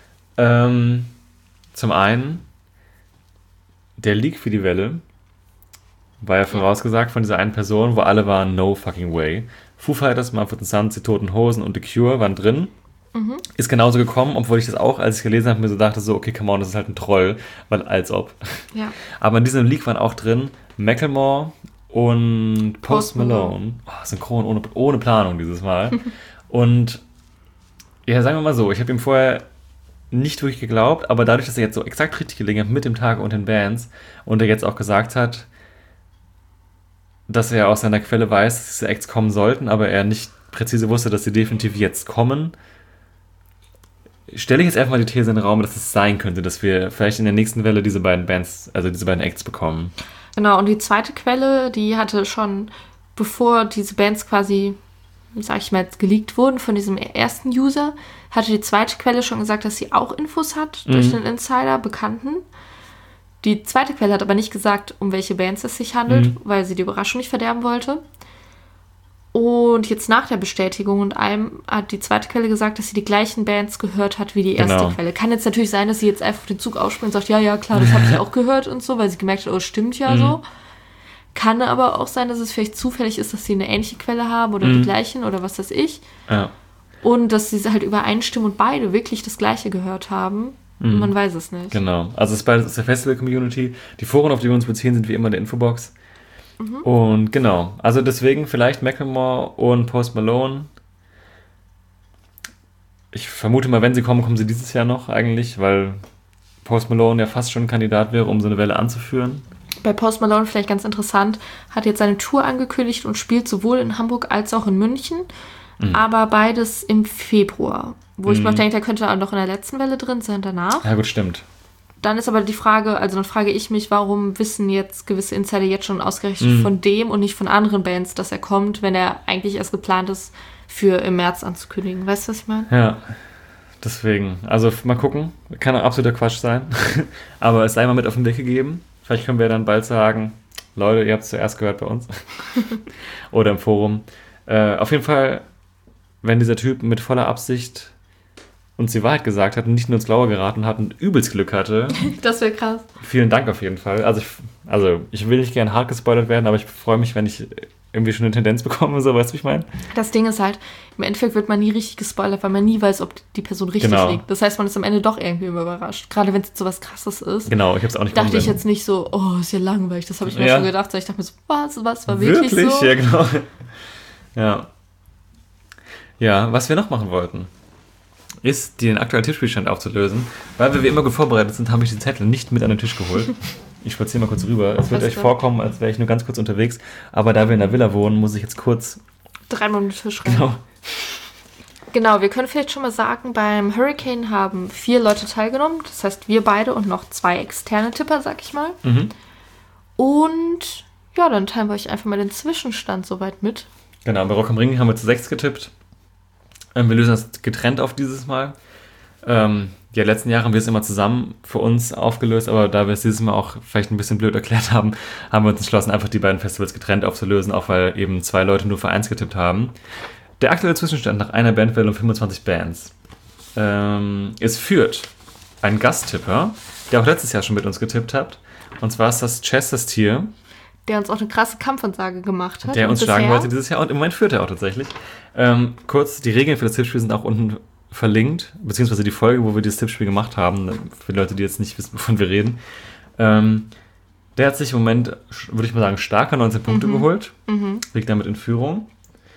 Zum einen, der Leak für die Welle war ja vorausgesagt von dieser einen Person, wo alle waren, no fucking way. Foo Fighters, Mumford & Sons, die Toten Hosen und The Cure waren drin. Ist genauso gekommen, obwohl ich das auch, als ich gelesen habe, mir so dachte, so, okay, come on, das ist halt ein Troll, weil als ob. Ja. Aber in diesem Leak waren auch drin Macklemore und Post Malone. Oh, synchron, ohne Planung dieses Mal. Und ja, sagen wir mal so, ich habe ihm vorher nicht wirklich geglaubt, aber dadurch, dass er jetzt so exakt richtig gelegen hat mit dem Tag und den Bands und er jetzt auch gesagt hat, dass er aus seiner Quelle weiß, dass diese Acts kommen sollten, aber er nicht präzise wusste, dass sie definitiv jetzt kommen, stelle ich jetzt einfach mal die These in den Raum, dass es sein könnte, dass wir vielleicht in der nächsten Welle diese beiden Bands, also diese beiden Acts bekommen. Genau, und die zweite Quelle, die hatte schon, bevor diese Bands quasi, sag ich mal, jetzt geleakt wurden von diesem ersten User, hatte die zweite Quelle schon gesagt, dass sie auch Infos hat durch den Insider, Bekannten. Die zweite Quelle hat aber nicht gesagt, um welche Bands es sich handelt, weil sie die Überraschung nicht verderben wollte. Und jetzt nach der Bestätigung und allem hat die zweite Quelle gesagt, dass sie die gleichen Bands gehört hat wie die erste Quelle. Kann jetzt natürlich sein, dass sie jetzt einfach auf den Zug aufspringt und sagt, ja, klar, das habe ich auch gehört und so, weil sie gemerkt hat, oh, stimmt ja so. Kann aber auch sein, dass es vielleicht zufällig ist, dass sie eine ähnliche Quelle haben oder die gleichen oder was weiß ich. Ja. Und dass sie halt übereinstimmen und beide wirklich das Gleiche gehört haben. Man weiß es nicht. Genau. Also es ist beides aus der Festival-Community. Die Foren, auf die wir uns beziehen, sind wie immer in der Infobox. Und genau, also deswegen vielleicht Macklemore und Post Malone. Ich vermute mal, wenn sie kommen, kommen sie dieses Jahr noch eigentlich, weil Post Malone ja fast schon ein Kandidat wäre, um so eine Welle anzuführen. Bei Post Malone vielleicht ganz interessant, hat jetzt seine Tour angekündigt und spielt sowohl in Hamburg als auch in München, aber beides im Februar. Wo ich mir auch denke, der könnte auch noch in der letzten Welle drin sein danach. Ja gut, stimmt. Dann ist aber die Frage, also dann frage ich mich, warum wissen jetzt gewisse Insider jetzt schon ausgerechnet von dem und nicht von anderen Bands, dass er kommt, wenn er eigentlich erst geplant ist, für im März anzukündigen. Weißt du, was ich meine? Ja, deswegen. Also mal gucken. Kann auch absoluter Quatsch sein. Aber es sei mal mit auf den Weg gegeben. Vielleicht können wir dann bald sagen, Leute, ihr habt es zuerst gehört bei uns. Oder im Forum. Auf jeden Fall, wenn dieser Typ mit voller Absicht uns die Wahrheit gesagt hat und nicht nur ins Blaue geraten hat und übelst Glück hatte. Das wäre krass. Vielen Dank auf jeden Fall. Also ich will nicht gerne hart gespoilert werden, aber ich freue mich, wenn ich irgendwie schon eine Tendenz bekomme, so, weißt du, wie ich meine? Das Ding ist halt, im Endeffekt wird man nie richtig gespoilert, weil man nie weiß, ob die Person richtig liegt. Das heißt, man ist am Ende doch irgendwie immer überrascht. Gerade wenn es jetzt so was Krasses ist. Genau, ich habe es auch nicht dachte ich jetzt nicht so, oh, ist ja langweilig. Das habe ich mir schon gedacht. Ich dachte mir so, was war wirklich so? Ja, genau. Ja, was wir noch machen wollten, ist, den aktuellen Tischspielstand aufzulösen. Weil wir wie immer gut vorbereitet sind, habe ich den Zettel nicht mit an den Tisch geholt. Ich spaziere mal kurz rüber. Es wird euch vorkommen, als wäre ich nur ganz kurz unterwegs. Aber da wir in der Villa wohnen, muss ich jetzt kurz... dreimal um den Tisch rein. Genau, wir können vielleicht schon mal sagen, beim Hurricane haben 4 Leute teilgenommen. Das heißt, wir beide und noch 2 externe Tipper, sag ich mal. Und ja, dann teilen wir euch einfach mal den Zwischenstand soweit mit. Genau, bei Rock am Ring haben wir zu 6 getippt. Wir lösen das getrennt auf dieses Mal. Ja, letzten Jahre haben wir es immer zusammen für uns aufgelöst, aber da wir es dieses Mal auch vielleicht ein bisschen blöd erklärt haben, haben wir uns entschlossen, einfach die beiden Festivals getrennt aufzulösen, auch weil eben 2 Leute nur für eins getippt haben. Der aktuelle Zwischenstand nach einer Bandwelle und 25 Bands. Es führt ein Gasttipper, der auch letztes Jahr schon mit uns getippt hat. Und zwar ist das Chesterstier, Der uns auch eine krasse Kampfansage gemacht hat. der uns Und schlagen bisher- wollte dieses Jahr. Und im Moment führt er auch tatsächlich. Kurz, die Regeln für das Tippspiel sind auch unten verlinkt, beziehungsweise die Folge, wo wir dieses Tippspiel gemacht haben, für die Leute, die jetzt nicht wissen, wovon wir reden. Der hat sich im Moment, würde ich mal sagen, starke 19 Punkte geholt. Liegt damit in Führung.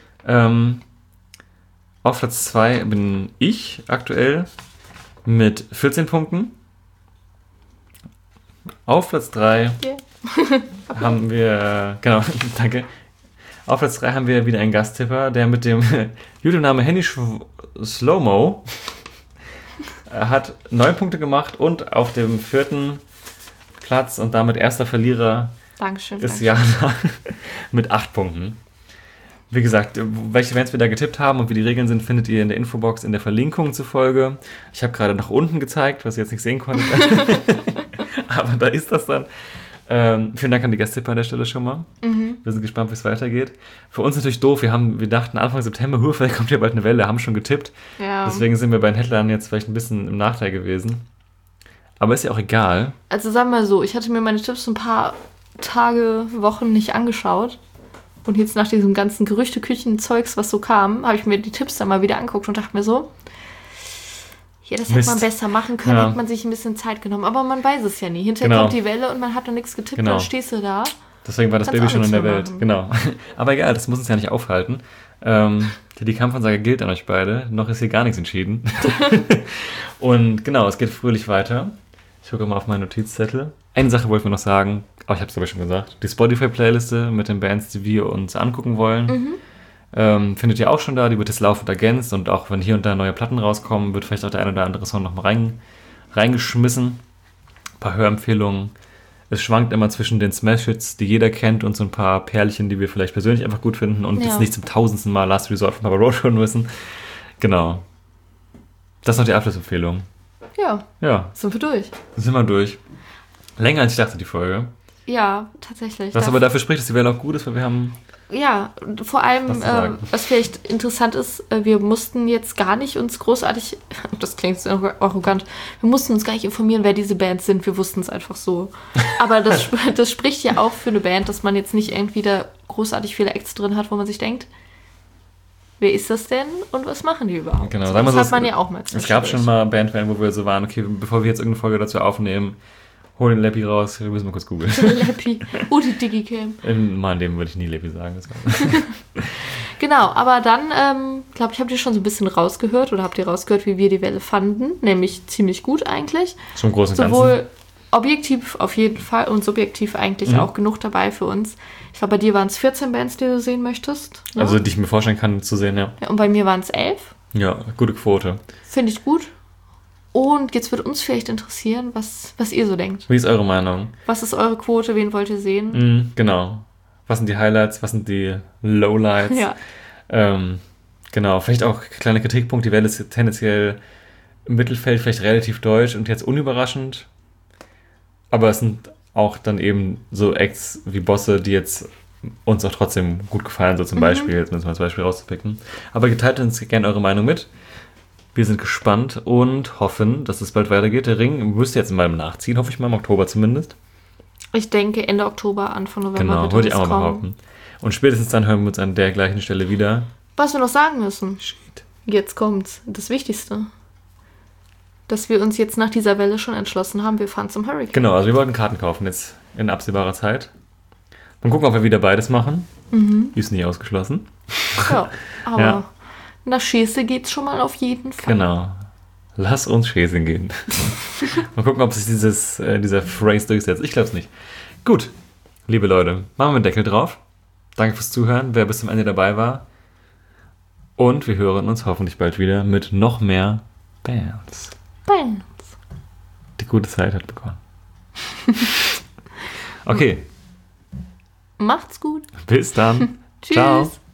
Auf Platz 2 bin ich aktuell mit 14 Punkten. Auf Platz 3 haben wir, genau, danke. Auf Platz 3 haben wir wieder einen Gasttipper, der mit dem YouTube-Namen Henny Slowmo hat 9 Punkte gemacht und auf dem 4. Platz und damit erster Verlierer Dankeschön. ist Dankeschön. Jana mit 8 Punkten. Wie gesagt, welche Bands wir da getippt haben und wie die Regeln sind, findet ihr in der Infobox in der Verlinkung zur Folge. Ich habe gerade nach unten gezeigt, was ihr jetzt nicht sehen konntet. Aber da ist das dann. Vielen Dank an die Gasttipper an der Stelle schon mal. Wir sind gespannt, wie es weitergeht. Für uns natürlich doof. Wir dachten Anfang September, vielleicht kommt ja bald eine Welle, haben schon getippt. Ja. Deswegen sind wir bei den Headlinern jetzt vielleicht ein bisschen im Nachteil gewesen. Aber ist ja auch egal. Also sagen wir mal so, ich hatte mir meine Tipps ein paar Tage, Wochen nicht angeschaut. Und jetzt nach diesem ganzen Gerüchteküchen-Zeugs, was so kam, habe ich mir die Tipps dann mal wieder angeguckt und dachte mir so, ja, das hätte Mist. man besser machen können, Ja. hätte man sich ein bisschen Zeit genommen. Aber man weiß es ja nie. Hinterher Genau. kommt die Welle und man hat noch nichts getippt, Genau. dann stehst du da. Deswegen war das Kannst Baby auch schon in nichts der mehr Welt. machen. Genau. Aber egal, das muss uns ja nicht aufhalten. Die Kampfansage gilt an euch beide. Noch ist hier gar nichts entschieden. Und genau, es geht fröhlich weiter. Ich gucke mal auf meinen Notizzettel. Eine Sache wollten wir noch sagen, aber ich habe es glaube ich schon gesagt. Die Spotify-Playliste mit den Bands, die wir uns angucken wollen, findet ihr auch schon da. Die wird jetzt laufend ergänzt und auch wenn hier und da neue Platten rauskommen, wird vielleicht auch der eine oder andere Song nochmal reingeschmissen. Ein paar Hörempfehlungen. Es schwankt immer zwischen den Smash-Hits, die jeder kennt, und so ein paar Perlchen, die wir vielleicht persönlich einfach gut finden und Ja. jetzt nicht zum 1000. Mal Last Resort von Papa Roach hören müssen. Genau. Das ist noch die Abschlussempfehlung. Ja, Ja, sind wir durch. dann sind wir durch. Länger als ich dachte, die Folge. Ja, tatsächlich. Was aber dafür spricht, dass die Welle auch gut ist, weil wir haben... Ja, vor allem, Was zu sagen. was vielleicht interessant ist, wir mussten jetzt gar nicht uns großartig, das klingt so arrogant, wir mussten uns gar nicht informieren, wer diese Bands sind, wir wussten es einfach so. Aber das spricht ja auch für eine Band, dass man jetzt nicht irgendwie da großartig viele Acts drin hat, wo man sich denkt, wer ist das denn und was machen die überhaupt? Genau, So, sagen wir das so, hat man ja auch mal Es gab schon mal Bandwellen, wo wir so waren, okay, bevor wir jetzt irgendeine Folge dazu aufnehmen, hol den Leppi raus, wir müssen mal kurz googeln. Leppi. Die Digicam. In meinem Leben würde ich nie Leppi sagen. Das Genau, aber dann, glaube ich, habt ihr schon so ein bisschen rausgehört oder habt ihr rausgehört, wie wir die Welle fanden, nämlich ziemlich gut eigentlich. Zum Großen und Ganzen. Sowohl objektiv auf jeden Fall und subjektiv eigentlich auch genug dabei für uns. Ich glaube, bei dir waren es 14 Bands, die du sehen möchtest. Ne? Also, die ich mir vorstellen kann zu sehen, ja. Ja, und bei mir waren es 11. Ja, gute Quote. Finde ich gut. Und jetzt wird uns vielleicht interessieren, was ihr so denkt. Wie ist eure Meinung? Was ist eure Quote? Wen wollt ihr sehen? Genau. Was sind die Highlights? Was sind die Lowlights? Ja. Genau, vielleicht auch kleiner Kritikpunkt. Die Welle ist tendenziell im Mittelfeld vielleicht relativ deutsch und jetzt unüberraschend. Aber es sind auch dann eben so Acts wie Bosse, die jetzt uns auch trotzdem gut gefallen, so zum Beispiel, jetzt müssen wir als Beispiel rauszupicken. Aber geteilt uns gerne eure Meinung mit. Wir sind gespannt und hoffen, dass es bald weitergeht. Der Ring müsste jetzt mal nachziehen, hoffe ich mal, im Oktober zumindest. Ich denke Ende Oktober, Anfang November Genau, wird würde ich alles auch mal kommen. behaupten. Und spätestens dann hören wir uns an der gleichen Stelle wieder. Was wir noch sagen müssen. Shit. Jetzt kommt's. Das Wichtigste. Dass wir uns jetzt nach dieser Welle schon entschlossen haben, wir fahren zum Hurricane. Genau, also wir wollten Karten kaufen jetzt in absehbarer Zeit. Mal gucken, ob wir wieder beides machen. Ist nicht ausgeschlossen. Ja, aber Ja. nach Schäse geht's schon mal auf jeden Fall. Genau. Lass uns Schäsen gehen. Mal gucken, ob sich dieser Phrase durchsetzt. Ich glaube es nicht. Gut, liebe Leute, machen wir einen Deckel drauf. Danke fürs Zuhören, wer bis zum Ende dabei war. Und wir hören uns hoffentlich bald wieder mit noch mehr Bands. Bam. Die gute Zeit hat begonnen. Okay, Macht's gut. bis dann. Tschüss. Ciao.